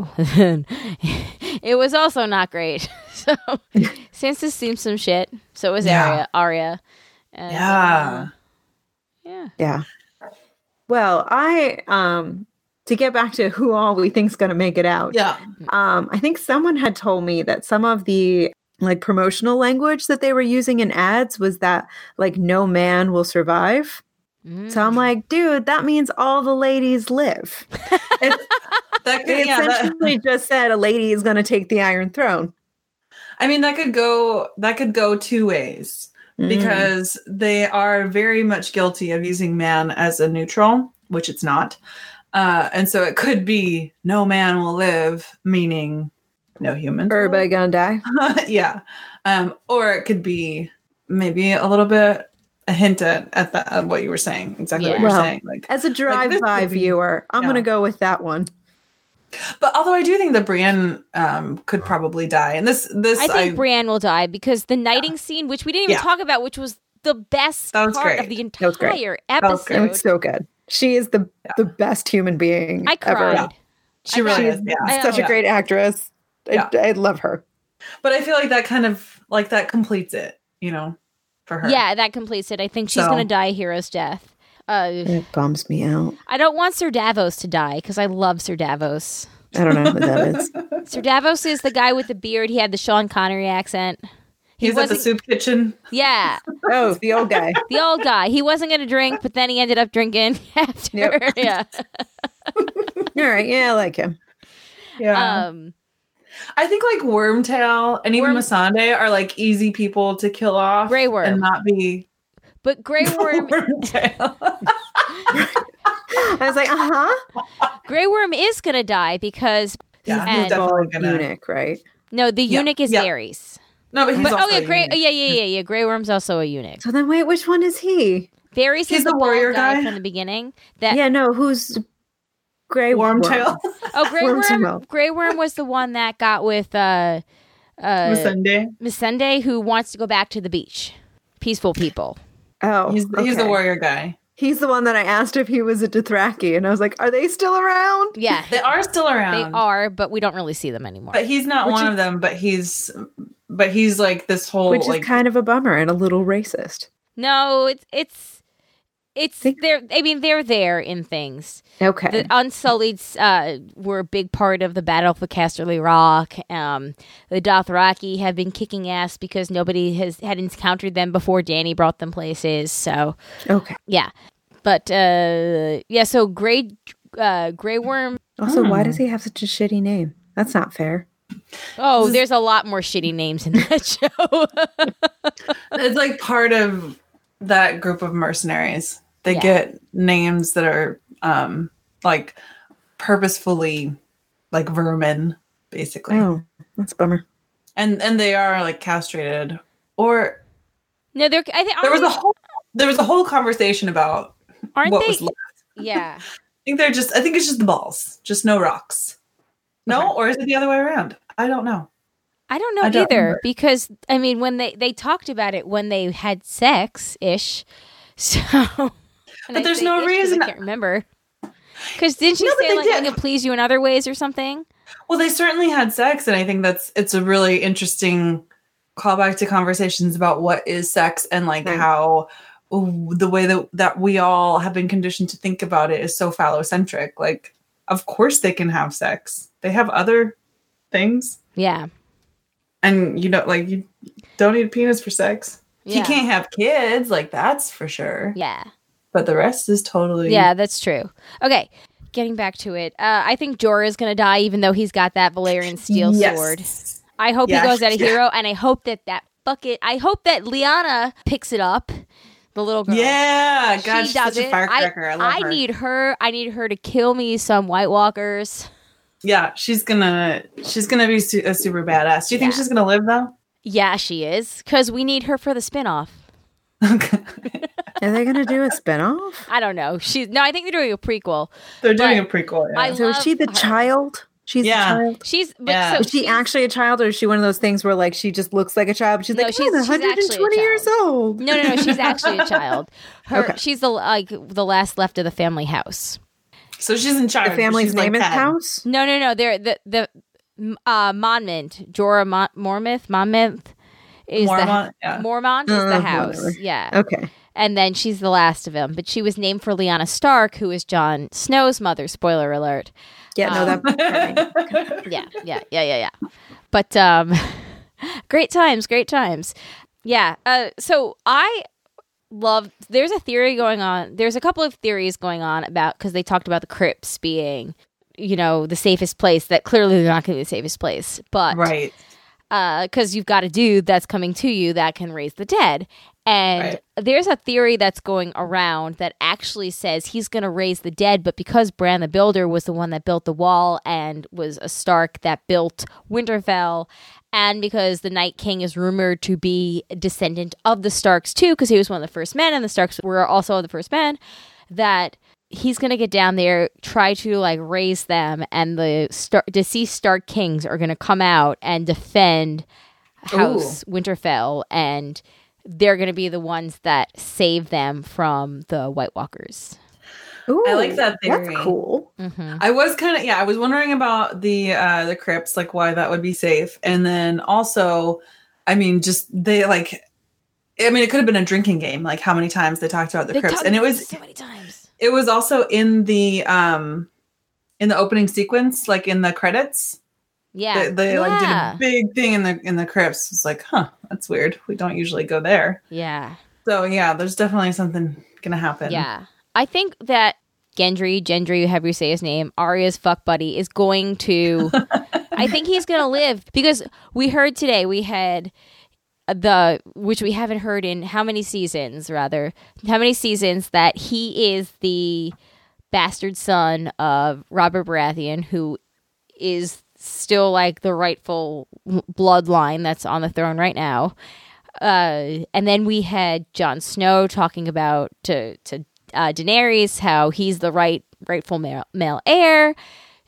it was also not great. So, Sansa's seen some shit. So was Arya. And, Yeah. Well, to get back to who all we think's going to make it out. Yeah. I think someone had told me that some of the promotional language that they were using in ads was that no man will survive. So I'm like, dude, that means all the ladies live. They essentially just said a lady is going to take the Iron Throne. I mean, that could go 2 ways. Because they are very much guilty of using man as a neutral, which it's not. And so it could be no man will live, meaning no humans. Everybody gonna die. Yeah. Or it could be maybe a little bit a hint at what you were saying. Exactly what you're saying. As a drive-by viewer, I'm going to go with that one. But although I do think that Brienne could probably die, and this I think Brienne will die because the knighting scene, which we didn't even talk about, which was the best part of the entire episode. It was so good. She is the best human being I cried. ever. Yeah. She really is. Yeah. Such a great actress. I love her. But I feel like that kind of that completes it, for her. Yeah, that completes it. I think she's going to die a hero's death. It bums me out. I don't want Sir Davos to die because I love Sir Davos. I don't know who that is. Sir Davos is the guy with the beard. He had the Sean Connery accent. He's at the soup kitchen. Yeah. Oh, the old guy. The old guy. He wasn't going to drink, but then he ended up drinking after. Yep. Yeah. All right. Yeah, I like him. Yeah. I think Wormtail and even Missandei are easy people to kill off. Grey Worm. And not be. But Grey Worm. I was like, Grey Worm is going to die because. He's definitely going to. Eunuch, right? No, the eunuch is Varys. No, but he's also a Grey. Yeah. Grey Worm's also a eunuch. So then, wait, which one is he? Varys is the warrior guy from the beginning. Who's Grey Wormtail? Oh, Grey Worm. Grey Worm was the one that got with Missandei, who wants to go back to the beach. Peaceful people. Oh, he's the warrior guy. He's the one that I asked if he was a Dothraki, and I was like, "Are they still around?" Yeah, they are still around. They are, but we don't really see them anymore. But he's not one of them. But he's like this whole, which like, is kind of a bummer and a little racist. No, it's they're. I mean, they're there in things. Okay. The Unsullieds were a big part of the Battle for Casterly Rock. The Dothraki have been kicking ass because nobody had encountered them before Dany brought them places. So okay, yeah, but yeah. So Grey Worm. Also, why does he have such a shitty name? That's not fair. Oh, there's a lot more shitty names in that show. It's like part of that group of mercenaries. They get names that are like purposefully like vermin, basically. Oh, that's a bummer. And they are like castrated. Or no, I think there was a whole conversation about what was left. Yeah. I think it's just the balls, just no rocks. No, okay. Or is it the other way around? I don't know. I don't know either remember. Because I mean, when they talked about it when they had sex ish, so. But there's no reason. I can't remember. Because didn't she say like I can please you in other ways or something? Well, they certainly had sex, and I think it's a really interesting callback to conversations about what is sex and like how the way that we all have been conditioned to think about it is so phallocentric. Like, of course they can have sex. They have other things. Yeah. And you don't need a penis for sex. Yeah. He can't have kids, like that's for sure. Yeah. But the rest is totally... Yeah, that's true. Okay, getting back to it. I think Jorah is going to die, even though he's got that Valyrian steel sword. I hope he goes out a hero, and I hope that I hope that Lyanna picks it up, the little girl. Yeah, God, she's such a firecracker. I love her. I need her to kill me some White Walkers. Yeah, she's gonna be a super badass. Do you think she's gonna live, though? Yeah, she is, because we need her for the spinoff. Okay. Are they going to do a spinoff? I don't know. I think they're doing a prequel. They're doing a prequel. Yeah. So is she the child? She's the child. Is she actually a child, or is she one of those things where like she just looks like a child? But she's like, she's 120 years old. No. She's actually a child. She's the last left of the family house. So she's in charge. The family's name is House. No. They're the Monmouth, Jorah Monmouth. Mormont is the house. Whatever. Yeah. Okay. And then she's the last of them. But she was named for Lyanna Stark, who is Jon Snow's mother. Spoiler alert. Yeah, no, that. Yeah. But great times. Yeah. So I love. There's a theory going on. There's a couple of theories going on about, because they talked about the crypts being, the safest place. That clearly they're not going to be the safest place. But right. Because you've got a dude that's coming to you that can raise the dead. And there's a theory that's going around that actually says he's going to raise the dead, but because Bran the Builder was the one that built the wall and was a Stark that built Winterfell, and because the Night King is rumored to be a descendant of the Starks too, because he was one of the first men and the Starks were also the first men, that he's going to get down there, try to like raise them, and the deceased Stark kings are going to come out and defend House Winterfell, and they're going to be the ones that save them from the White Walkers. Ooh, I like that theory. That's cool. Mm-hmm. I was I was wondering about the crypts, like why that would be safe, and then also, I mean, it could have been a drinking game, like how many times they talked about the crypts, and it was so many times. It was also in the opening sequence, like in the credits. Yeah, they like did a big thing in the crypts. It's like, that's weird. We don't usually go there. Yeah. So yeah, there's definitely something gonna happen. Yeah, I think that Gendry, however you say his name, Arya's fuck buddy, is going to. I think he's gonna live, because we heard today we had which we haven't heard in how many seasons, that he is the bastard son of Robert Baratheon, who is still like the rightful bloodline that's on the throne right now. And then we had Jon Snow talking about to Daenerys how he's the rightful male heir.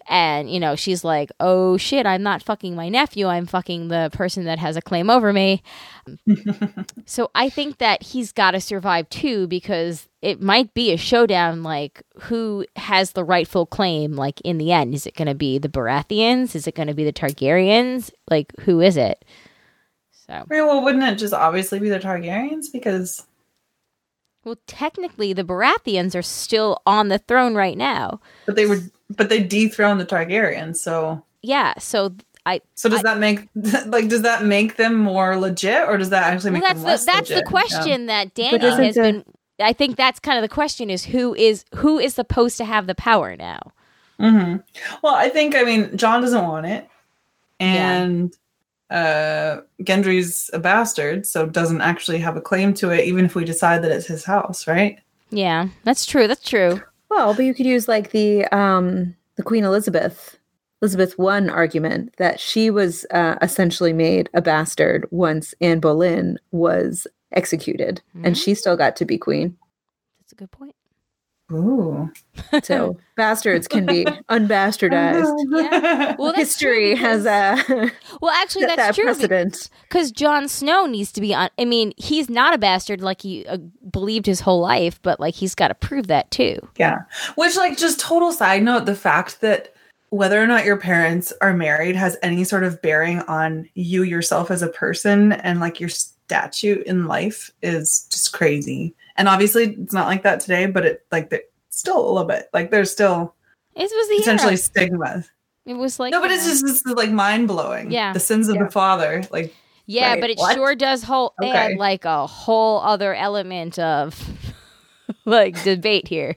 And, you know, she's like, oh shit, I'm not fucking my nephew. I'm fucking the person that has a claim over me. So I think that he's got to survive too, because it might be a showdown, like who has the rightful claim, like in the end. Is it going to be the Baratheons? Is it going to be the Targaryens? Like, who is it? So, well, wouldn't it just obviously be the Targaryens? Because, well, technically the Baratheons are still on the throne right now. But they dethroned the Targaryens, so yeah. So does that make them more legit, or does that actually make them less legit? That's the question that Danny has been. I think that's kind of the question: is who is supposed to have the power now? Mm-hmm. Well, I mean, Jon doesn't want it, and Gendry's a bastard, so doesn't actually have a claim to it, even if we decide that it's his house, right? Yeah, that's true. That's true. Well, but you could use like the Queen Elizabeth I argument that she was essentially made a bastard once Anne Boleyn was executed, and she still got to be queen. That's a good point. Ooh. So bastards can be unbastardized. Yeah. Well, that's history has well, actually, that's true precedent. Because Jon Snow needs to be on. I mean, he's not a bastard like he believed his whole life, but like he's got to prove that too. Yeah. Which, like, just total side note, the fact that whether or not your parents are married has any sort of bearing on you yourself as a person and like your statute in life is just crazy. And obviously it's not like that today, but it like still a little bit like there's still potentially stigma. It was like, no, but it's just like mind blowing. Yeah, the sins of the father, like right, but it sure does add like a whole other element of like debate here.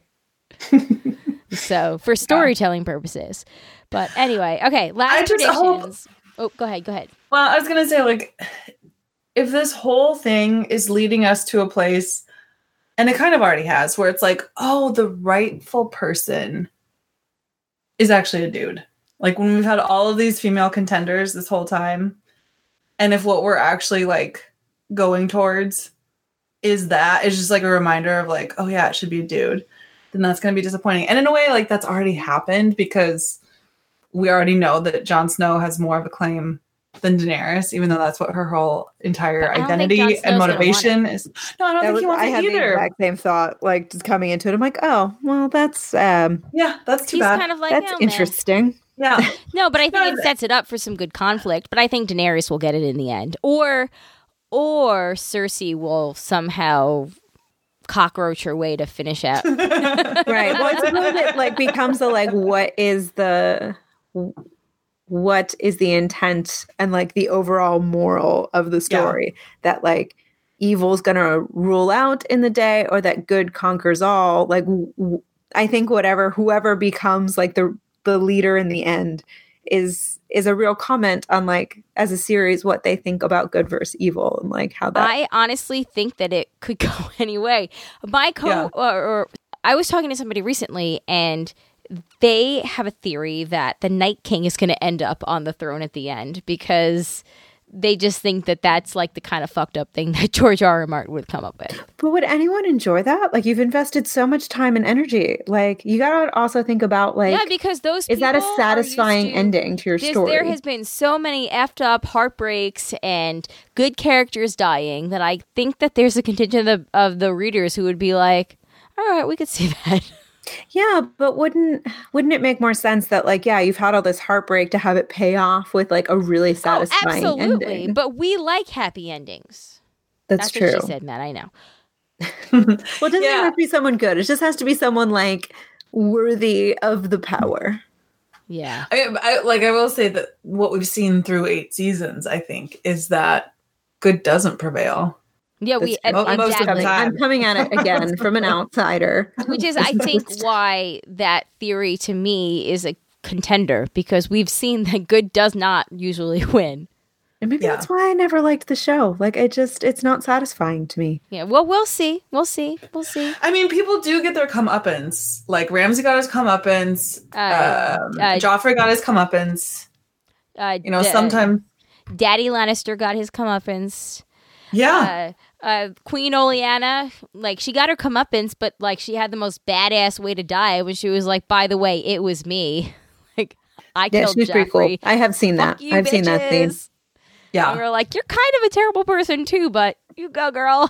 So for storytelling purposes, but anyway, okay. Last predictions. Oh, go ahead. Well, I was gonna say, like, if this whole thing is leading us to a place, and it kind of already has, where it's like, oh, the rightful person is actually a dude. Like when we've had all of these female contenders this whole time, and if what we're actually like going towards is just like a reminder of like, oh yeah, it should be a dude, then that's going to be disappointing. And in a way, like that's already happened because we already know that Jon Snow has more of a claim than Daenerys, even though that's what her whole entire identity and motivation is. No, I don't think he wants it either. I had the exact same thought, like just coming into it. I'm like, oh, well, that's yeah, that's too bad. Kind of like, that's interesting. Yeah, no, but I think it sets it up for some good conflict. But I think Daenerys will get it in the end, or Cersei will somehow cockroach her way to finish out. Right. Well, I suppose it like becomes the like what is the intent and like the overall moral of the story, that like evil's gonna rule out in the day or that good conquers all. Like I think whoever becomes like the leader in the end is a real comment on like as a series what they think about good versus evil and like how that. I honestly think that it could go any way. Or I was talking to somebody recently and they have a theory that the Night King is going to end up on the throne at the end because they just think that that's like the kind of fucked up thing that George R. R. Martin would come up with. But would anyone enjoy that? Like you've invested so much time and energy. Like you got to also think about like, because those is that a satisfying ending to your story? There has been so many effed up heartbreaks and good characters dying that I think that there's a contingent of the readers who would be like, all right, we could see that. Yeah, but wouldn't it make more sense that like, yeah, you've had all this heartbreak to have it pay off with like a really satisfying ending? But we like happy endings. That's true. What she said, Matt. I know. Well, it doesn't have to be someone good. It just has to be someone like worthy of the power. Yeah. I will say that what we've seen through 8 seasons, I think, is that good doesn't prevail. Yeah, most of the time. I'm coming at it again from an outsider. Which is, I think, why that theory to me is a contender, because we've seen that good does not usually win. And maybe that's why I never liked the show. Like, it's not satisfying to me. Yeah, well, we'll see. I mean, people do get their comeuppance. Like, Ramsay got his comeuppance. Joffrey got his comeuppance. Sometimes Daddy Lannister got his comeuppance. Yeah. Queen Olenna, like, she got her comeuppance, but like she had the most badass way to die when she was like, by the way, it was me. Like, I killed she's Joffrey. pretty cool. I have seen that. You, I've seen that scene. Yeah. And we were like, you're kind of a terrible person too, but you go, girl.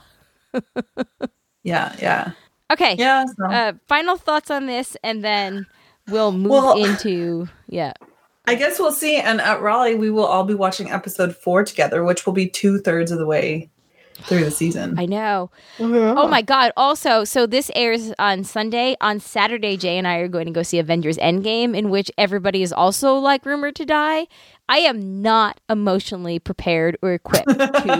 Yeah. Okay. Yeah. So. Final thoughts on this, and then we'll move into I guess we'll see. And at Raleigh, we will all be watching episode 4 together, which will be 2/3 of the way through the season. I know. Oh my God. Also, so this airs on Sunday. On Saturday, Jay and I are going to go see Avengers Endgame, in which everybody is also like rumored to die. I am not emotionally prepared or equipped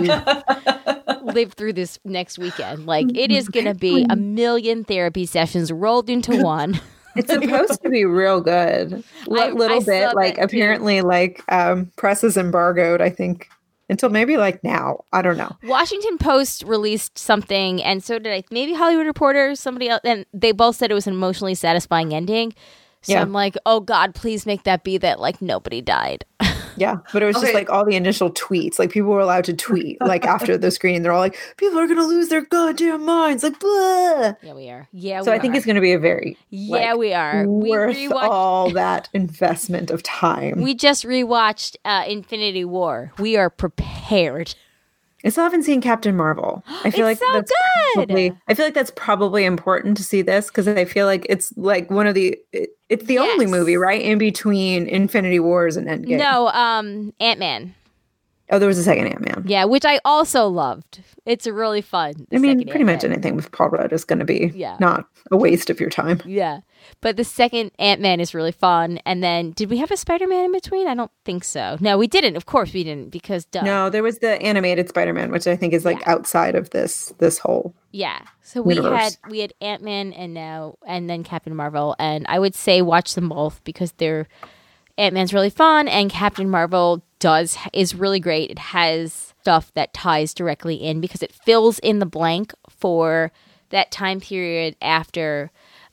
to live through this next weekend. Like, it is going to be a million therapy sessions rolled into one. It's supposed to be real good. What little bit, like, apparently, like, press is embargoed, I think, until maybe, like, now. I don't know. Washington Post released something, and so did maybe Hollywood Reporter, somebody else, and they both said it was an emotionally satisfying ending. So I'm like, oh God, please make that be that, like, nobody died. Yeah, but it was just like all the initial tweets. Like, people were allowed to tweet, like, after the screening. They're all like, people are going to lose their goddamn minds. Like, blah. Yeah, we are. Yeah, so I think it's going to be a very we are worth all that investment of time. We just rewatched Infinity War. We are prepared. I still haven't seen Captain Marvel. I feel it's like so that's good. I feel like that's probably important to see this, because I feel like it's like one of the it's the only movie, right, in between Infinity Wars and Endgame. No, Ant-Man. Oh, there was a second Ant-Man. Yeah, which I also loved. It's really fun. I mean, pretty much anything with Paul Rudd is going to be not a waste of your time. Yeah. But the second Ant-Man is really fun. And then, did we have a Spider-Man in between? I don't think so. No, we didn't. Of course we didn't, because duh. No, there was the animated Spider-Man, which I think is like outside of this whole So universe. we had Ant-Man and then Captain Marvel. And I would say watch them both, because Ant-Man's really fun, and Captain Marvel is really great. It has stuff that ties directly in, because it fills in the blank for that time period after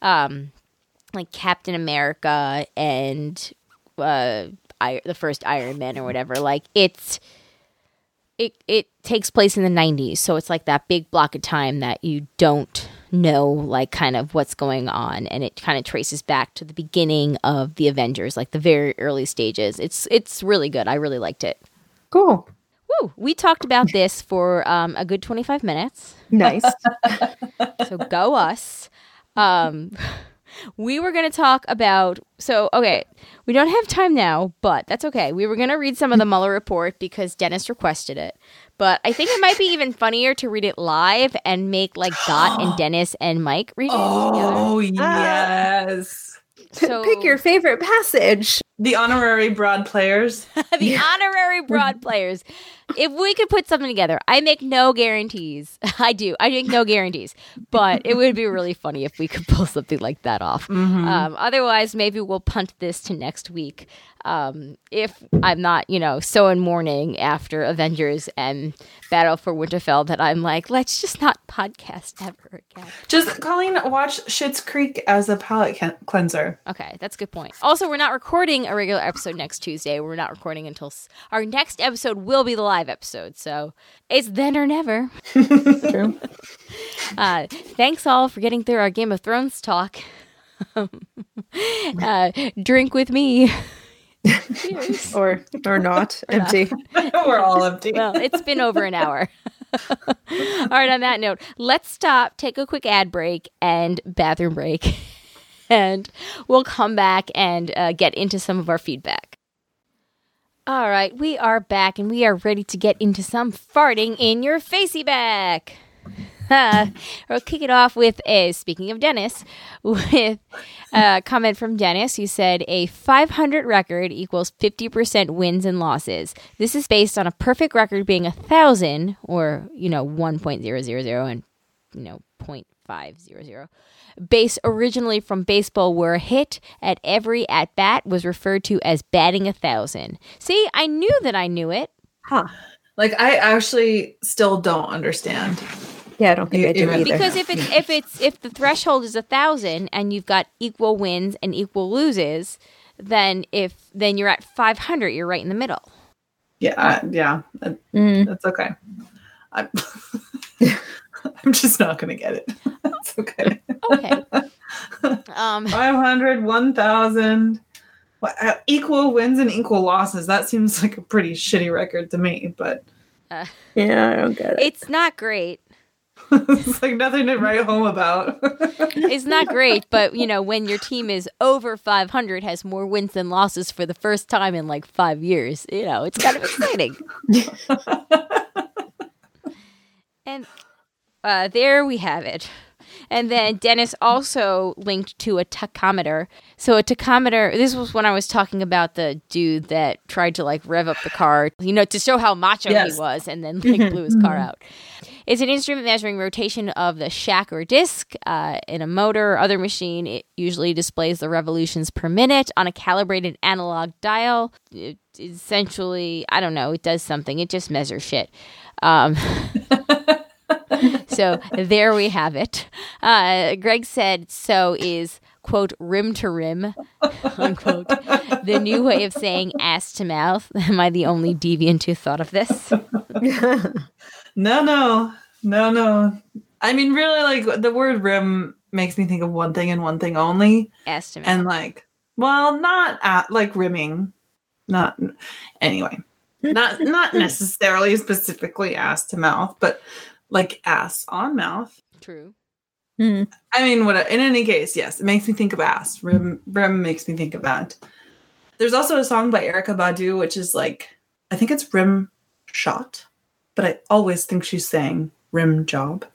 like Captain America and the first Iron Man or whatever. Like, it takes place in the 90s, so it's like that big block of time that you don't know, like, kind of what's going on, and it kind of traces back to the beginning of the Avengers, like the very early stages. It's really good. I really liked it. Cool. Woo! We talked about this for a good 25 minutes. Nice. So go us. We were going to talk about... So, okay, we don't have time now, but that's okay. We were going to read some of the Mueller report because Dennis requested it. But I think it might be even funnier to read it live and make, like, Dot and Dennis and Mike read it together. Oh, yes. So, pick your favorite passage. The honorary broad players. The honorary broad players. If we could put something together, I make no guarantees. I make no guarantees. But it would be really funny if we could pull something like that off. Mm-hmm. Otherwise, maybe we'll punt this to next week. If I'm not, so in mourning after Avengers and Battle for Winterfell that I'm like, let's just not podcast ever again. Just, Colleen, watch Schitt's Creek as a palate cleanser. Okay, that's a good point. Also, we're not recording a regular episode next Tuesday. We're not recording until our next episode will be the live episode. So it's then or never. True. Thanks all for getting through our Game of Thrones talk. Drink with me. Cheers. or not. Empty. We're all empty. Well, it's been over an hour. All right, on that note, let's stop, take a quick ad break and bathroom break, and we'll come back and get into some of our feedback. All right, we are back, and we are ready to get into some farting in your facey back. We'll kick it off with speaking of Dennis, with a comment from Dennis who said a 500 record equals 50% wins and losses. This is based on a perfect record being 1,000 or 1.000 and 0.500. Base originally from baseball, where a hit at every at bat was referred to as batting 1,000. See, I knew that I knew it. Huh. Like, I actually still don't understand. Yeah, I don't think I do either. Because if the threshold is 1,000 and you've got equal wins and equal loses, then you're at 500. You're right in the middle. Yeah, that's okay. I'm just not going to get it. That's okay. Okay. 500, 1,000. equal wins and equal losses. That seems like a pretty shitty record to me, but yeah, I don't get it. It's not great. It's like nothing to write home about. It's not great, but when your team is over 500, has more wins than losses for the first time in like 5 years, it's kind of exciting. And there we have it. And then Dennis also linked to a tachometer. So a tachometer, this was when I was talking about the dude that tried to like rev up the car, to show how macho he was, and then like blew his car out. It's an instrument measuring rotation of the shack or disc in a motor or other machine. It usually displays the revolutions per minute on a calibrated analog dial. It essentially, I don't know, it does something. It just measures shit. So there we have it. Greg said, so is, quote, rim to rim, unquote, the new way of saying ass to mouth. Am I the only deviant who thought of this? No. I mean, really, like, the word rim makes me think of one thing and one thing only. Ass to mouth. And, like, well, not like rimming. Not, anyway. Not necessarily specifically ass to mouth, but like ass on mouth. True. Mm. I mean, in any case, yes, it makes me think of ass. Rim makes me think of that. There's also a song by Erykah Badu, which is like, I think it's rim shot, but I always think she's saying rim job.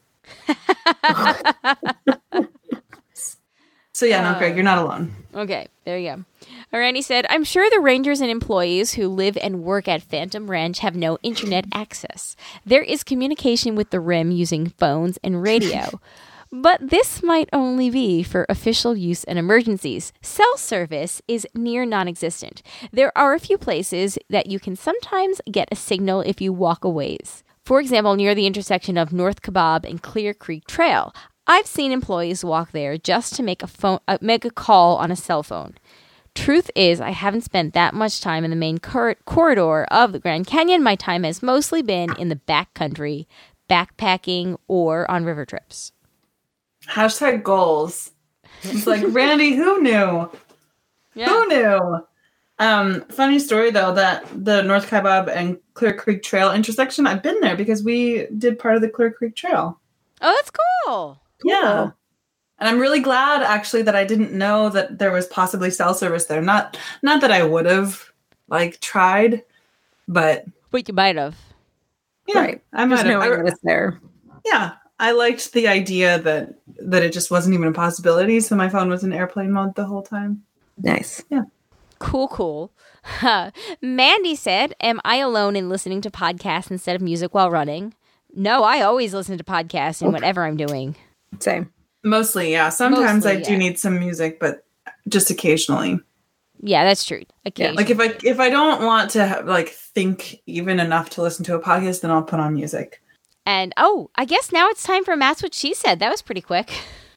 So yeah, no, Greg, you're not alone. Okay, there you go. Randy said, I'm sure the rangers and employees who live and work at Phantom Ranch have no internet access. There is communication with the RIM using phones and radio. But this might only be for official use and emergencies. Cell service is near non-existent. There are a few places that you can sometimes get a signal if you walk a ways. For example, near the intersection of North Kebab and Clear Creek Trail. I've seen employees walk there just to make a call on a cell phone. Truth is, I haven't spent that much time in the main corridor of the Grand Canyon. My time has mostly been in the backcountry, backpacking, or on river trips. Hashtag goals. It's like, Randy, who knew? Yeah. Who knew? Funny story, though, that the North Kebab and Clear Creek Trail intersection, I've been there because we did part of the Clear Creek Trail. Oh, that's cool. Yeah. And I'm really glad, actually, that I didn't know that there was possibly cell service there. Not that I would have, like, tried, but... But you might have. Yeah, right. I might have. Knowing that it's there. Yeah. I liked the idea that it just wasn't even a possibility, so my phone was in airplane mode the whole time. Nice. Yeah. Cool. Mandy said, am I alone in listening to podcasts instead of music while running? No, I always listen to podcasts in whatever I'm doing. Same. Mostly, yeah. Sometimes I do need some music, but just occasionally. Yeah, that's true. Occasionally. Yeah. Like if I don't want to think even enough to listen to a podcast, then I'll put on music. And I guess now it's time for Matt's What She Said. That was pretty quick.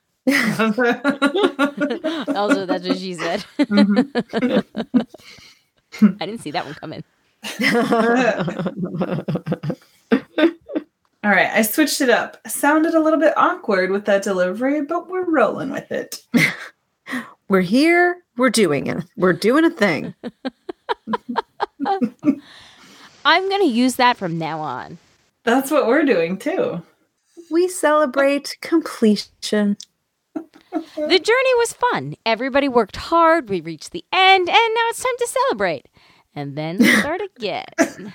Also, that's what she said. Mm-hmm. I didn't see that one coming. All right, I switched it up. Sounded a little bit awkward with that delivery, but we're rolling with it. We're here. We're doing it. We're doing a thing. I'm going to use that from now on. That's what we're doing, too. We celebrate completion. The journey was fun. Everybody worked hard. We reached the end, and now it's time to celebrate. And then start again.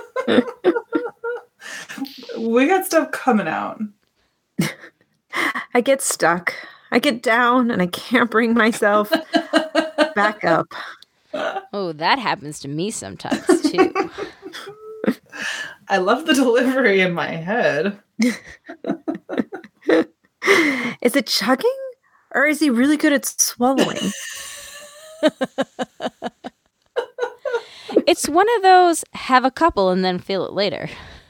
We got stuff coming out. I get stuck. I get down, and I can't bring myself back up. Oh, that happens to me sometimes, too. I love the delivery in my head. Is it chugging? Or is he really good at swallowing? It's one of those have a couple and then feel it later.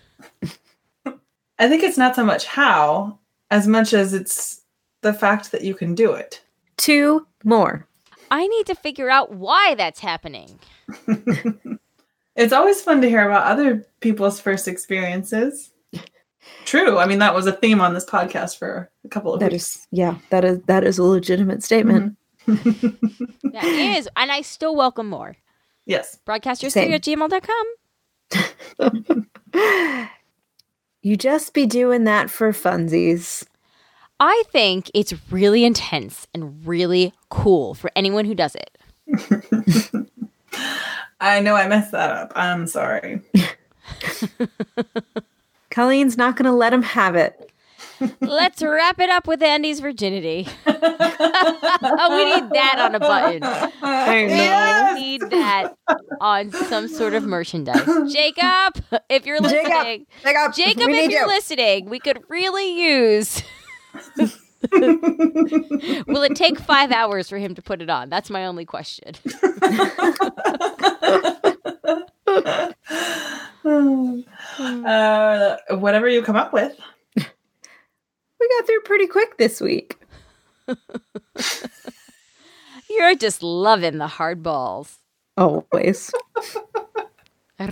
I think it's not so much how, as much as it's the fact that you can do it. 2 more. I need to figure out why that's happening. It's always fun to hear about other people's first experiences. True. I mean, that was a theme on this podcast for a couple of weeks. That is a legitimate statement. Yeah, it is. And I still welcome more. Yes. broadcasterstudio@gmail.com. You just be doing that for funsies. I think it's really intense and really cool for anyone who does it. I know I messed that up. I'm sorry. Colleen's not going to let him have it. Let's wrap it up with Andy's virginity. We need that on a button. I know. We need that on some sort of merchandise. Jacob, if you're listening. Jacob, if you're listening, we could really use... Will it take 5 hours for him to put it on? That's my only question. Whatever you come up with. We got through pretty quick this week. You're just loving the hard balls. Always. I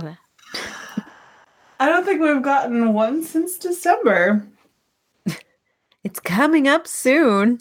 don't think we've gotten one since December. It's coming up soon.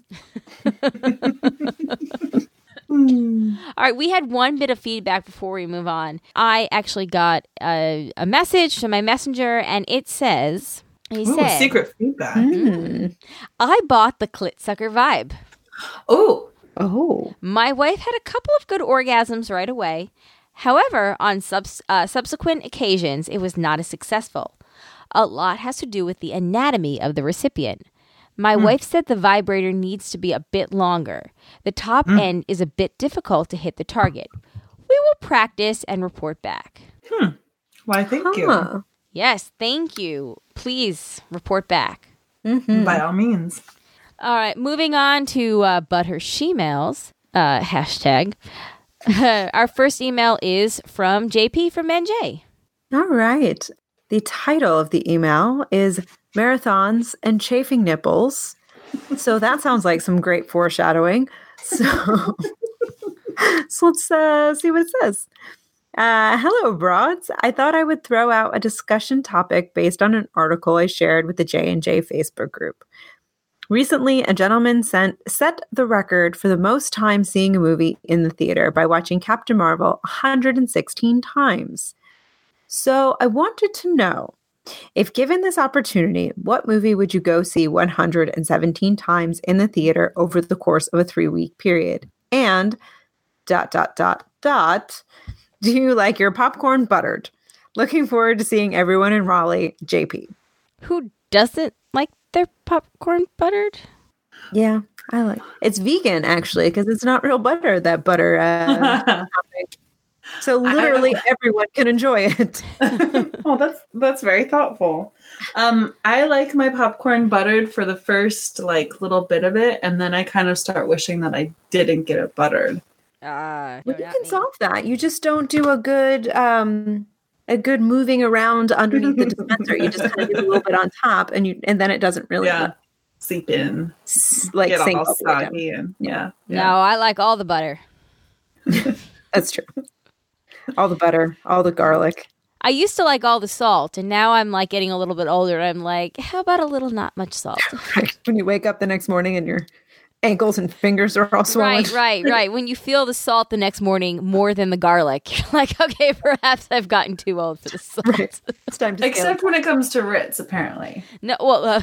All right, we had one bit of feedback before we move on. I actually got a message to my messenger, and it says... He said, secret feedback. I bought the clit sucker vibe. Oh. My wife had a couple of good orgasms right away. However, on subsequent occasions, it was not as successful. A lot has to do with the anatomy of the recipient. My wife said the vibrator needs to be a bit longer. The top end is a bit difficult to hit the target. We will practice and report back. Why, thank you. Yes, thank you. Please report back. By all means. All right, moving on to But Her Shemales, hashtag. Our first email is from JP from NJ. All right. The title of the email is Marathons and Chafing Nipples. So that sounds like some great foreshadowing. So let's see what it says. Hello, broads. I thought I would throw out a discussion topic based on an article I shared with the J&J Facebook group. Recently, a gentleman set the record for the most time seeing a movie in the theater by watching Captain Marvel 116 times. So I wanted to know, if given this opportunity, what movie would you go see 117 times in the theater over the course of a 3-week period? And ... do you like your popcorn buttered? Looking forward to seeing everyone in Raleigh, JP. Who doesn't like their popcorn buttered? Yeah, I like. It's vegan actually because it's not real butter. That butter. So literally everyone can enjoy it. Oh, that's very thoughtful. I like my popcorn buttered for the first little bit of it, and then I kind of start wishing that I didn't get it buttered. Well, you can solve that. You just don't do a good moving around underneath the dispenser. You just kind of do a little bit on top, and then it doesn't really seep in, get all soggy and yeah. No, I like all the butter. That's true. All the butter, all the garlic. I used to like all the salt, and now I'm getting a little bit older. I'm like, how about a little not much salt? Right. When you wake up the next morning and your ankles and fingers are all swollen. Right. When you feel the salt the next morning more than the garlic, you're like, okay, perhaps I've gotten too old for the salt. Right. It's time to Except when it comes to Ritz, apparently. No, well,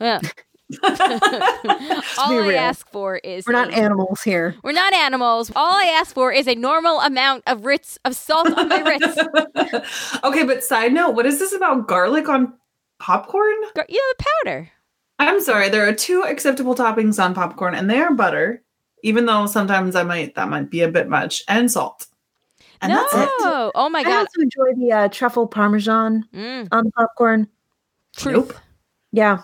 all I ask for is... We're not animals here. We're not animals. All I ask for is a normal amount of salt on my Ritz. Okay, but side note, what is this about garlic on popcorn? The powder. I'm sorry, there are 2 acceptable toppings on popcorn, and they are butter, even though sometimes that might be a bit much, and salt. And that's it. Oh my God. I also enjoy the truffle parmesan on the popcorn. Truth. Nope. Yeah,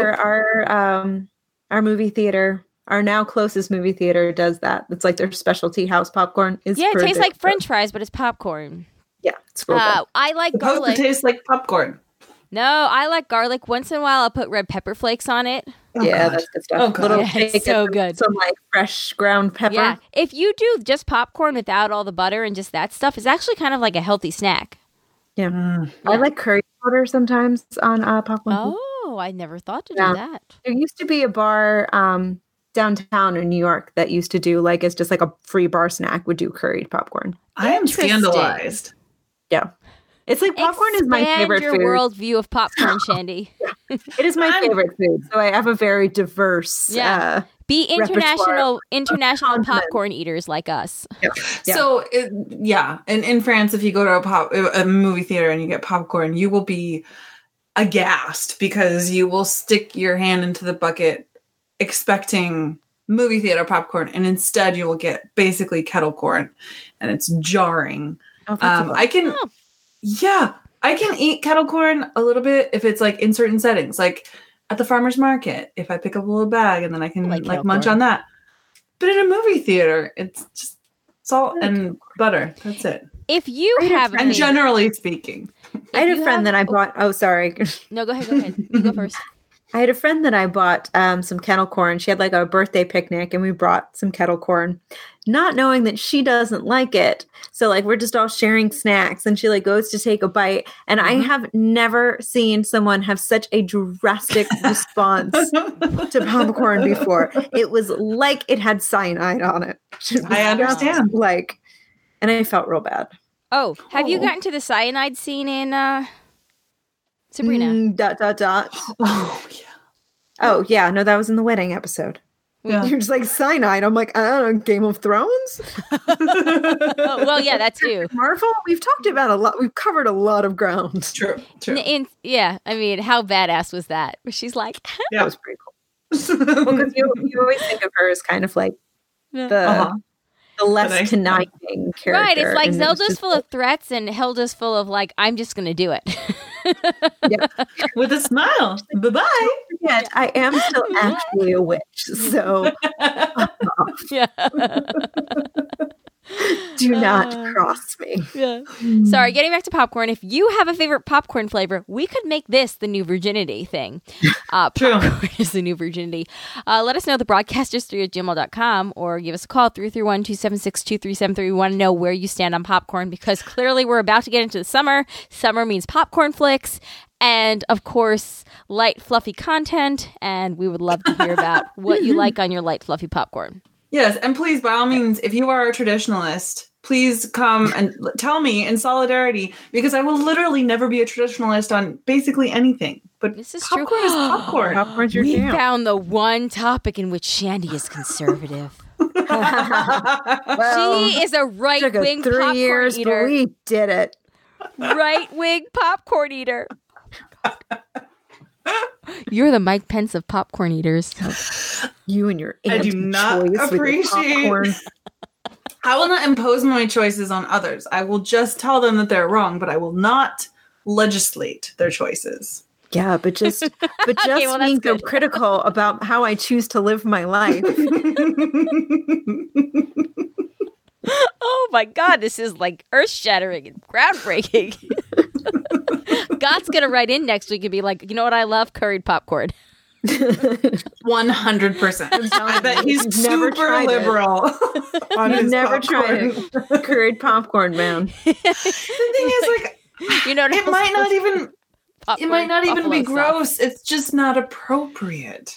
our movie theater, our now closest movie theater, does that. It's like their specialty house popcorn. It tastes like French fries, but it's popcorn. Yeah, it's real good. I like garlic. Supposed to taste like popcorn. No, I like garlic. Once in a while, I'll put red pepper flakes on it. Yeah, that's good stuff. Oh, God. It's so good. Some fresh ground pepper. Yeah, if you do just popcorn without all the butter and just that stuff, it's actually kind of like a healthy snack. Yeah, I like curry powder sometimes on popcorn. Oh, I never thought to do that. There used to be a bar downtown in New York that used to do like as just like a free bar snack would do curried popcorn. I am scandalized. Yeah. It's like popcorn is my favorite your food. worldview of popcorn, Shandy. It is my favorite food. So I have a very diverse be international condiment. popcorn eaters like us. Yeah. So in France, if you go to a movie theater and you get popcorn, you will be aghast because you will stick your hand into the bucket expecting movie theater popcorn, and instead you will get basically kettle corn, and it's jarring. I can eat kettle corn a little bit if it's like in certain settings, like at the farmer's market, if I pick up a little bag and then I can like munch on that. But in a movie theater, it's just salt and butter. That's it. If you have, and generally speaking, I had a friend that I bought. Oh, sorry. No, go ahead. You go first. I had a friend that I bought some kettle corn. She had like a birthday picnic and we brought some kettle corn, not knowing that she doesn't like it. So like we're just all sharing snacks and she like goes to take a bite. And I have never seen someone have such a drastic response to popcorn before. It was like it had cyanide on it. I understand. And I felt real bad. Oh, have you gotten to the cyanide scene in Sabrina? ... Oh, yeah. Oh, yeah. No, that was in the wedding episode. Yeah. You're just like, cyanide. I'm like, I don't know, Game of Thrones? Oh, well, yeah, that too. Marvel? We've talked about a lot. We've covered a lot of ground. True. Yeah, I mean, how badass was that? She's like... Yeah, that was pretty cool. Well, because you always think of her as kind of like the less conniving character. Right, it's like Zelda's full of threats and Hilda's full of like, I'm just going to do it. Yep. With a smile. Bye-bye. Yet I am still actually a witch, so yeah. Do not cross me. Yeah. Sorry, getting back to popcorn. If you have a favorite popcorn flavor, we could make this the new virginity thing. Popcorn is the new virginity. Let us know, thebroadcasters3@gmail.com, or give us a call, 331-276-2373. We want to know where you stand on popcorn, because clearly we're about to get into the summer. Summer means popcorn flicks. And, of course, light, fluffy content. And we would love to hear about what you like on your light, fluffy popcorn. Yes, and please, by all means, if you are a traditionalist, please come and tell me in solidarity, because I will literally never be a traditionalist on basically anything. But this is popcorn true. is popcorn. Popcorn's your We jam. found the one topic in which Shandy is conservative. Well, She is a right-wing took us 3 popcorn years, eater. but we did it. Right-wing popcorn eater. You're the Mike Pence of popcorn eaters. You and your I do not appreciate. I will not impose my choices on others. I will just tell them that they're wrong, but I will not legislate their choices. Yeah, but just Okay, well, being that's so good. critical about how I choose to live my life. Oh my God, this is like earth-shattering and groundbreaking. God's going to write in next week and be like, you know what I love? Curried popcorn. 100%. I bet he's Never super tried it. liberal. On I've his never popcorn. tried it. Curried popcorn, man. The thing is, like, You know, it might not even. popcorn, It might not even be buffalo sauce. gross. It's just not appropriate.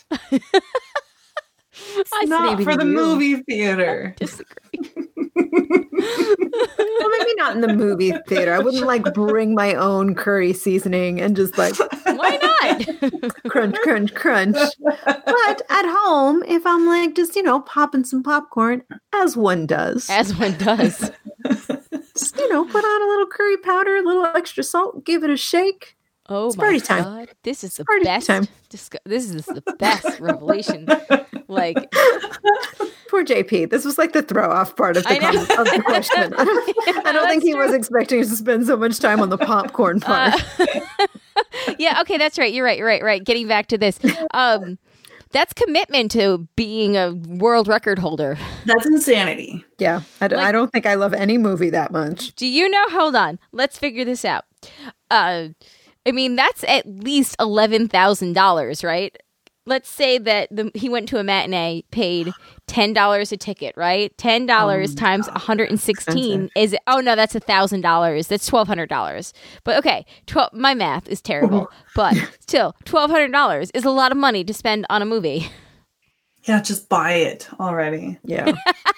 I Not maybe for the you. movie theater. disagree. Well, maybe not in the movie theater. I wouldn't like bring my own curry seasoning and just like Why not? crunch, crunch, crunch. But at home, if I'm like just, popping some popcorn, as one does, As one does. just, put on a little curry powder, a little extra salt, give it a shake. Oh It's my party time. God. This is the party best. time. This is the best revelation. Like, Poor JP. This was like the throw off part of I know. of the question. I don't think he was expecting us to spend so much time on the popcorn part. yeah, okay, that's right. You're right. Getting back to this. That's commitment to being a world record holder. That's insanity. Yeah. I don't think I love any movie that much. Do you know? Hold on. Let's figure this out. I mean, that's at least $11,000, right? Let's say that he went to a matinee, paid $10 a ticket, right? $10 times 116 is that's $1,000. That's $1,200. But okay, my math is terrible, but still, $1,200 is a lot of money to spend on a movie. Yeah, just buy it already. Yeah.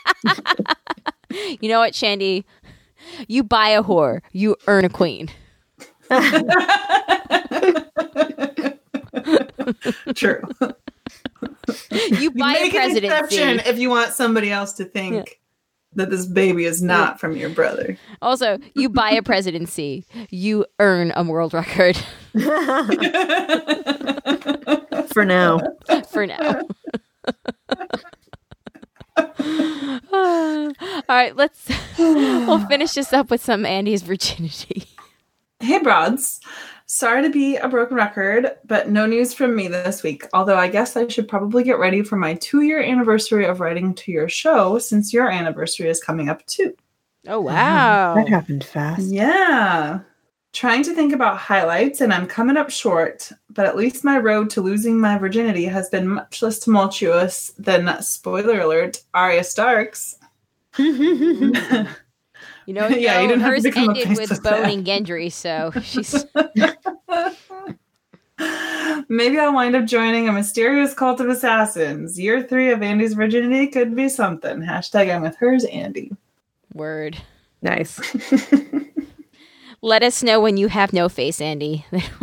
You know what, Shandy? You buy a whore, you earn a queen. True. You buy make a presidency. An exception if you want somebody else to think that this baby is not from your brother. Also, you buy a presidency, you earn a world record. For now. For now. All right, we'll finish this up with some Andy's virginity. Hey, broads. Sorry to be a broken record, but no news from me this week. Although I guess I should probably get ready for my 2-year anniversary of writing to your show, since your anniversary is coming up too. Oh, wow. That happened fast. Yeah. Trying to think about highlights, and I'm coming up short, but at least my road to losing my virginity has been much less tumultuous than, spoiler alert, Arya Stark's. You know, yeah, you didn't hers have to become ended with boning Gendry, so she's... Maybe I'll wind up joining a mysterious cult of assassins. Year 3 of Andy's virginity could be something. Hashtag I'm with hers, Andy. Word. Nice. Let us know when you have no face, Andy.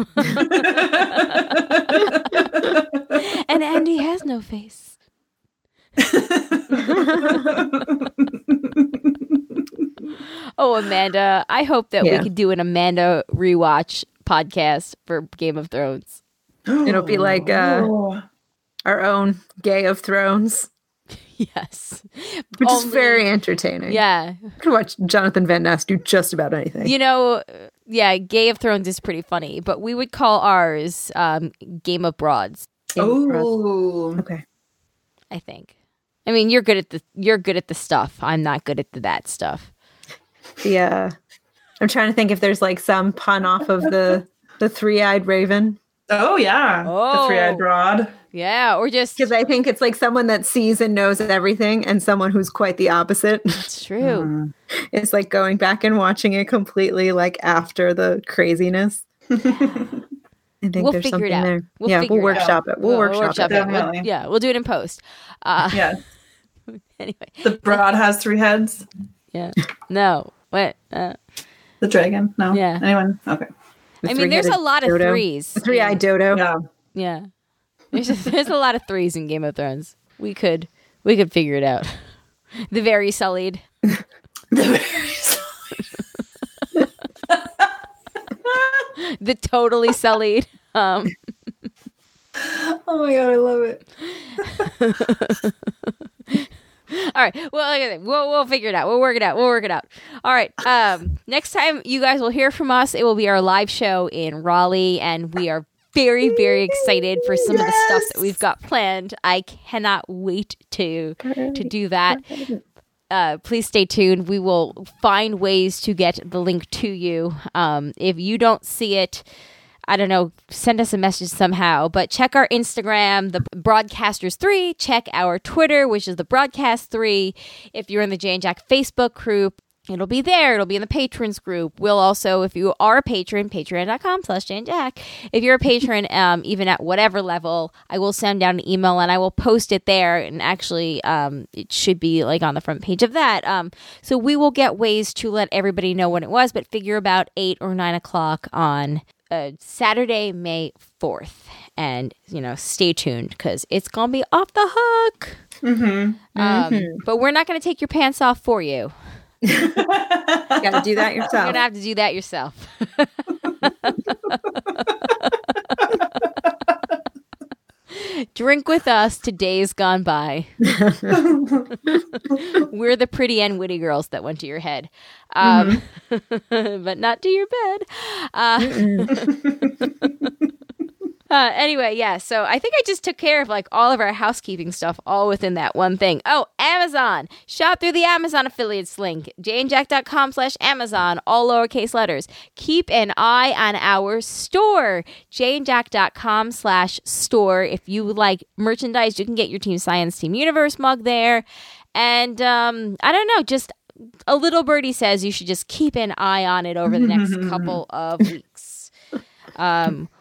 And Andy has no face. Oh, Amanda, I hope that we could do an Amanda rewatch podcast for Game of Thrones. It'll be like our own Gay of Thrones. Yes. Which is very entertaining. Yeah. You can watch Jonathan Van Ness do just about anything. You know, yeah, Gay of Thrones is pretty funny, but we would call ours Game of Broads. Oh, okay. I think. I mean, you're good at the stuff. I'm not good at that stuff. Yeah. I'm trying to think if there's like some pun off of the three-eyed raven. Oh, yeah. Oh. The three-eyed broad. Yeah, or just... Because I think it's like someone that sees and knows everything and someone who's quite the opposite. It's true. It's like going back and watching it completely like after the craziness. I think we'll there's figure something it out. there. We'll workshop it. We'll workshop it. Definitely. We'll do it in post. Yeah. Anyway. The broad has 3 heads. Yeah. No. What? The dragon? No. Yeah. Anyone? Okay. I mean, there's a lot of dodo. threes. The three-eyed dodo. Yeah. Yeah. There's a lot of threes in Game of Thrones. We could figure it out. The very sullied. The very sullied. The totally sullied. Oh my god, I love it. All right. Well, like I said, we'll figure it out. We'll work it out. All right. Next time you guys will hear from us, it will be our live show in Raleigh, and we are very, very excited for some of the stuff that we've got planned. I cannot wait to do that. Please stay tuned. We will find ways to get the link to you. If you don't see it, I don't know, send us a message somehow. But check our Instagram, the Broadcasters3. Check our Twitter, which is the Broadcast3. If you're in the Jay and Jack Facebook group, it'll be there. It'll be in the patrons group. We'll also, if you are a patron, patreon.com/Jay and Jack. If you're a patron, even at whatever level, I will send down an email and I will post it there. And actually, it should be like on the front page of that. So we will get ways to let everybody know when it was, but figure about 8 or 9 o'clock on Saturday, May 4th. And, stay tuned because it's going to be off the hook. But we're not going to take your pants off for you. You got to do that yourself. You're going to have to do that yourself. Drink with us to days gone by. We're the pretty and witty girls that went to your head. But not to your bed. Anyway, yeah, so I think I just took care of like all of our housekeeping stuff all within that one thing. Oh, Amazon. Shop through the Amazon affiliates link. jayandjack.com/Amazon, all lowercase letters. Keep an eye on our store. jayandjack.com/store. If you would like merchandise, you can get your Team Science, Team Universe mug there. And I don't know, just a little birdie says you should just keep an eye on it over the next couple of weeks.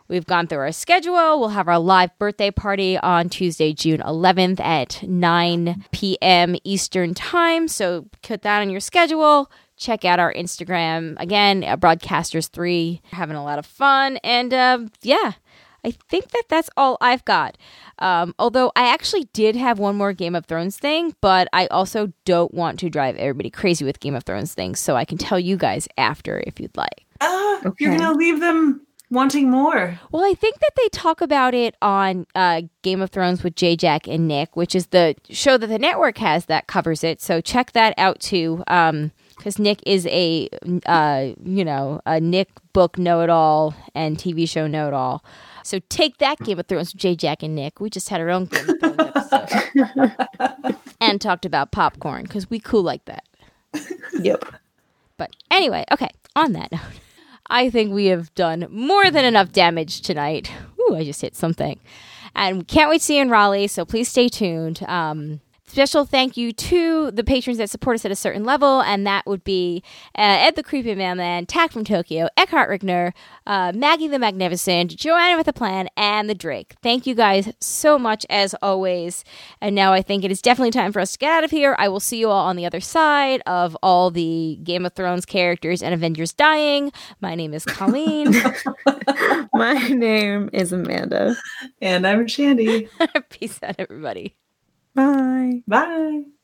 We've gone through our schedule. We'll have our live birthday party on Tuesday, June 11th at 9 p.m. Eastern Time. So put that on your schedule. Check out our Instagram. Again, Broadcasters3. Having a lot of fun. And I think that's all I've got. Although I actually did have one more Game of Thrones thing, but I also don't want to drive everybody crazy with Game of Thrones things. So I can tell you guys after if you'd like. Okay. You're going to leave them wanting more. Well, I think that they talk about it on Game of Thrones with J. Jack and Nick, which is the show that the network has that covers it. So check that out too, because Nick is a Nick book know-it-all and TV show know-it-all. So take that, Game of Thrones with J. Jack and Nick. We just had our own Game of Thrones episode and talked about popcorn because we cool like that. Yep. But anyway, okay. On that note. I think we have done more than enough damage tonight. Ooh, I just hit something. And we can't wait to see you in Raleigh, so please stay tuned. Special thank you to the patrons that support us at a certain level, and that would be Ed the Creepy Mailman, Tack from Tokyo, Eckhart Rickner, Maggie the Magnificent, Joanna with a Plan, and the Drake. Thank you guys so much as always. And now I think it is definitely time for us to get out of here. I will see you all on the other side of all the Game of Thrones characters and Avengers dying. My name is Colleen. My name is Amanda. And I'm Shandy. Peace out, everybody. Bye. Bye.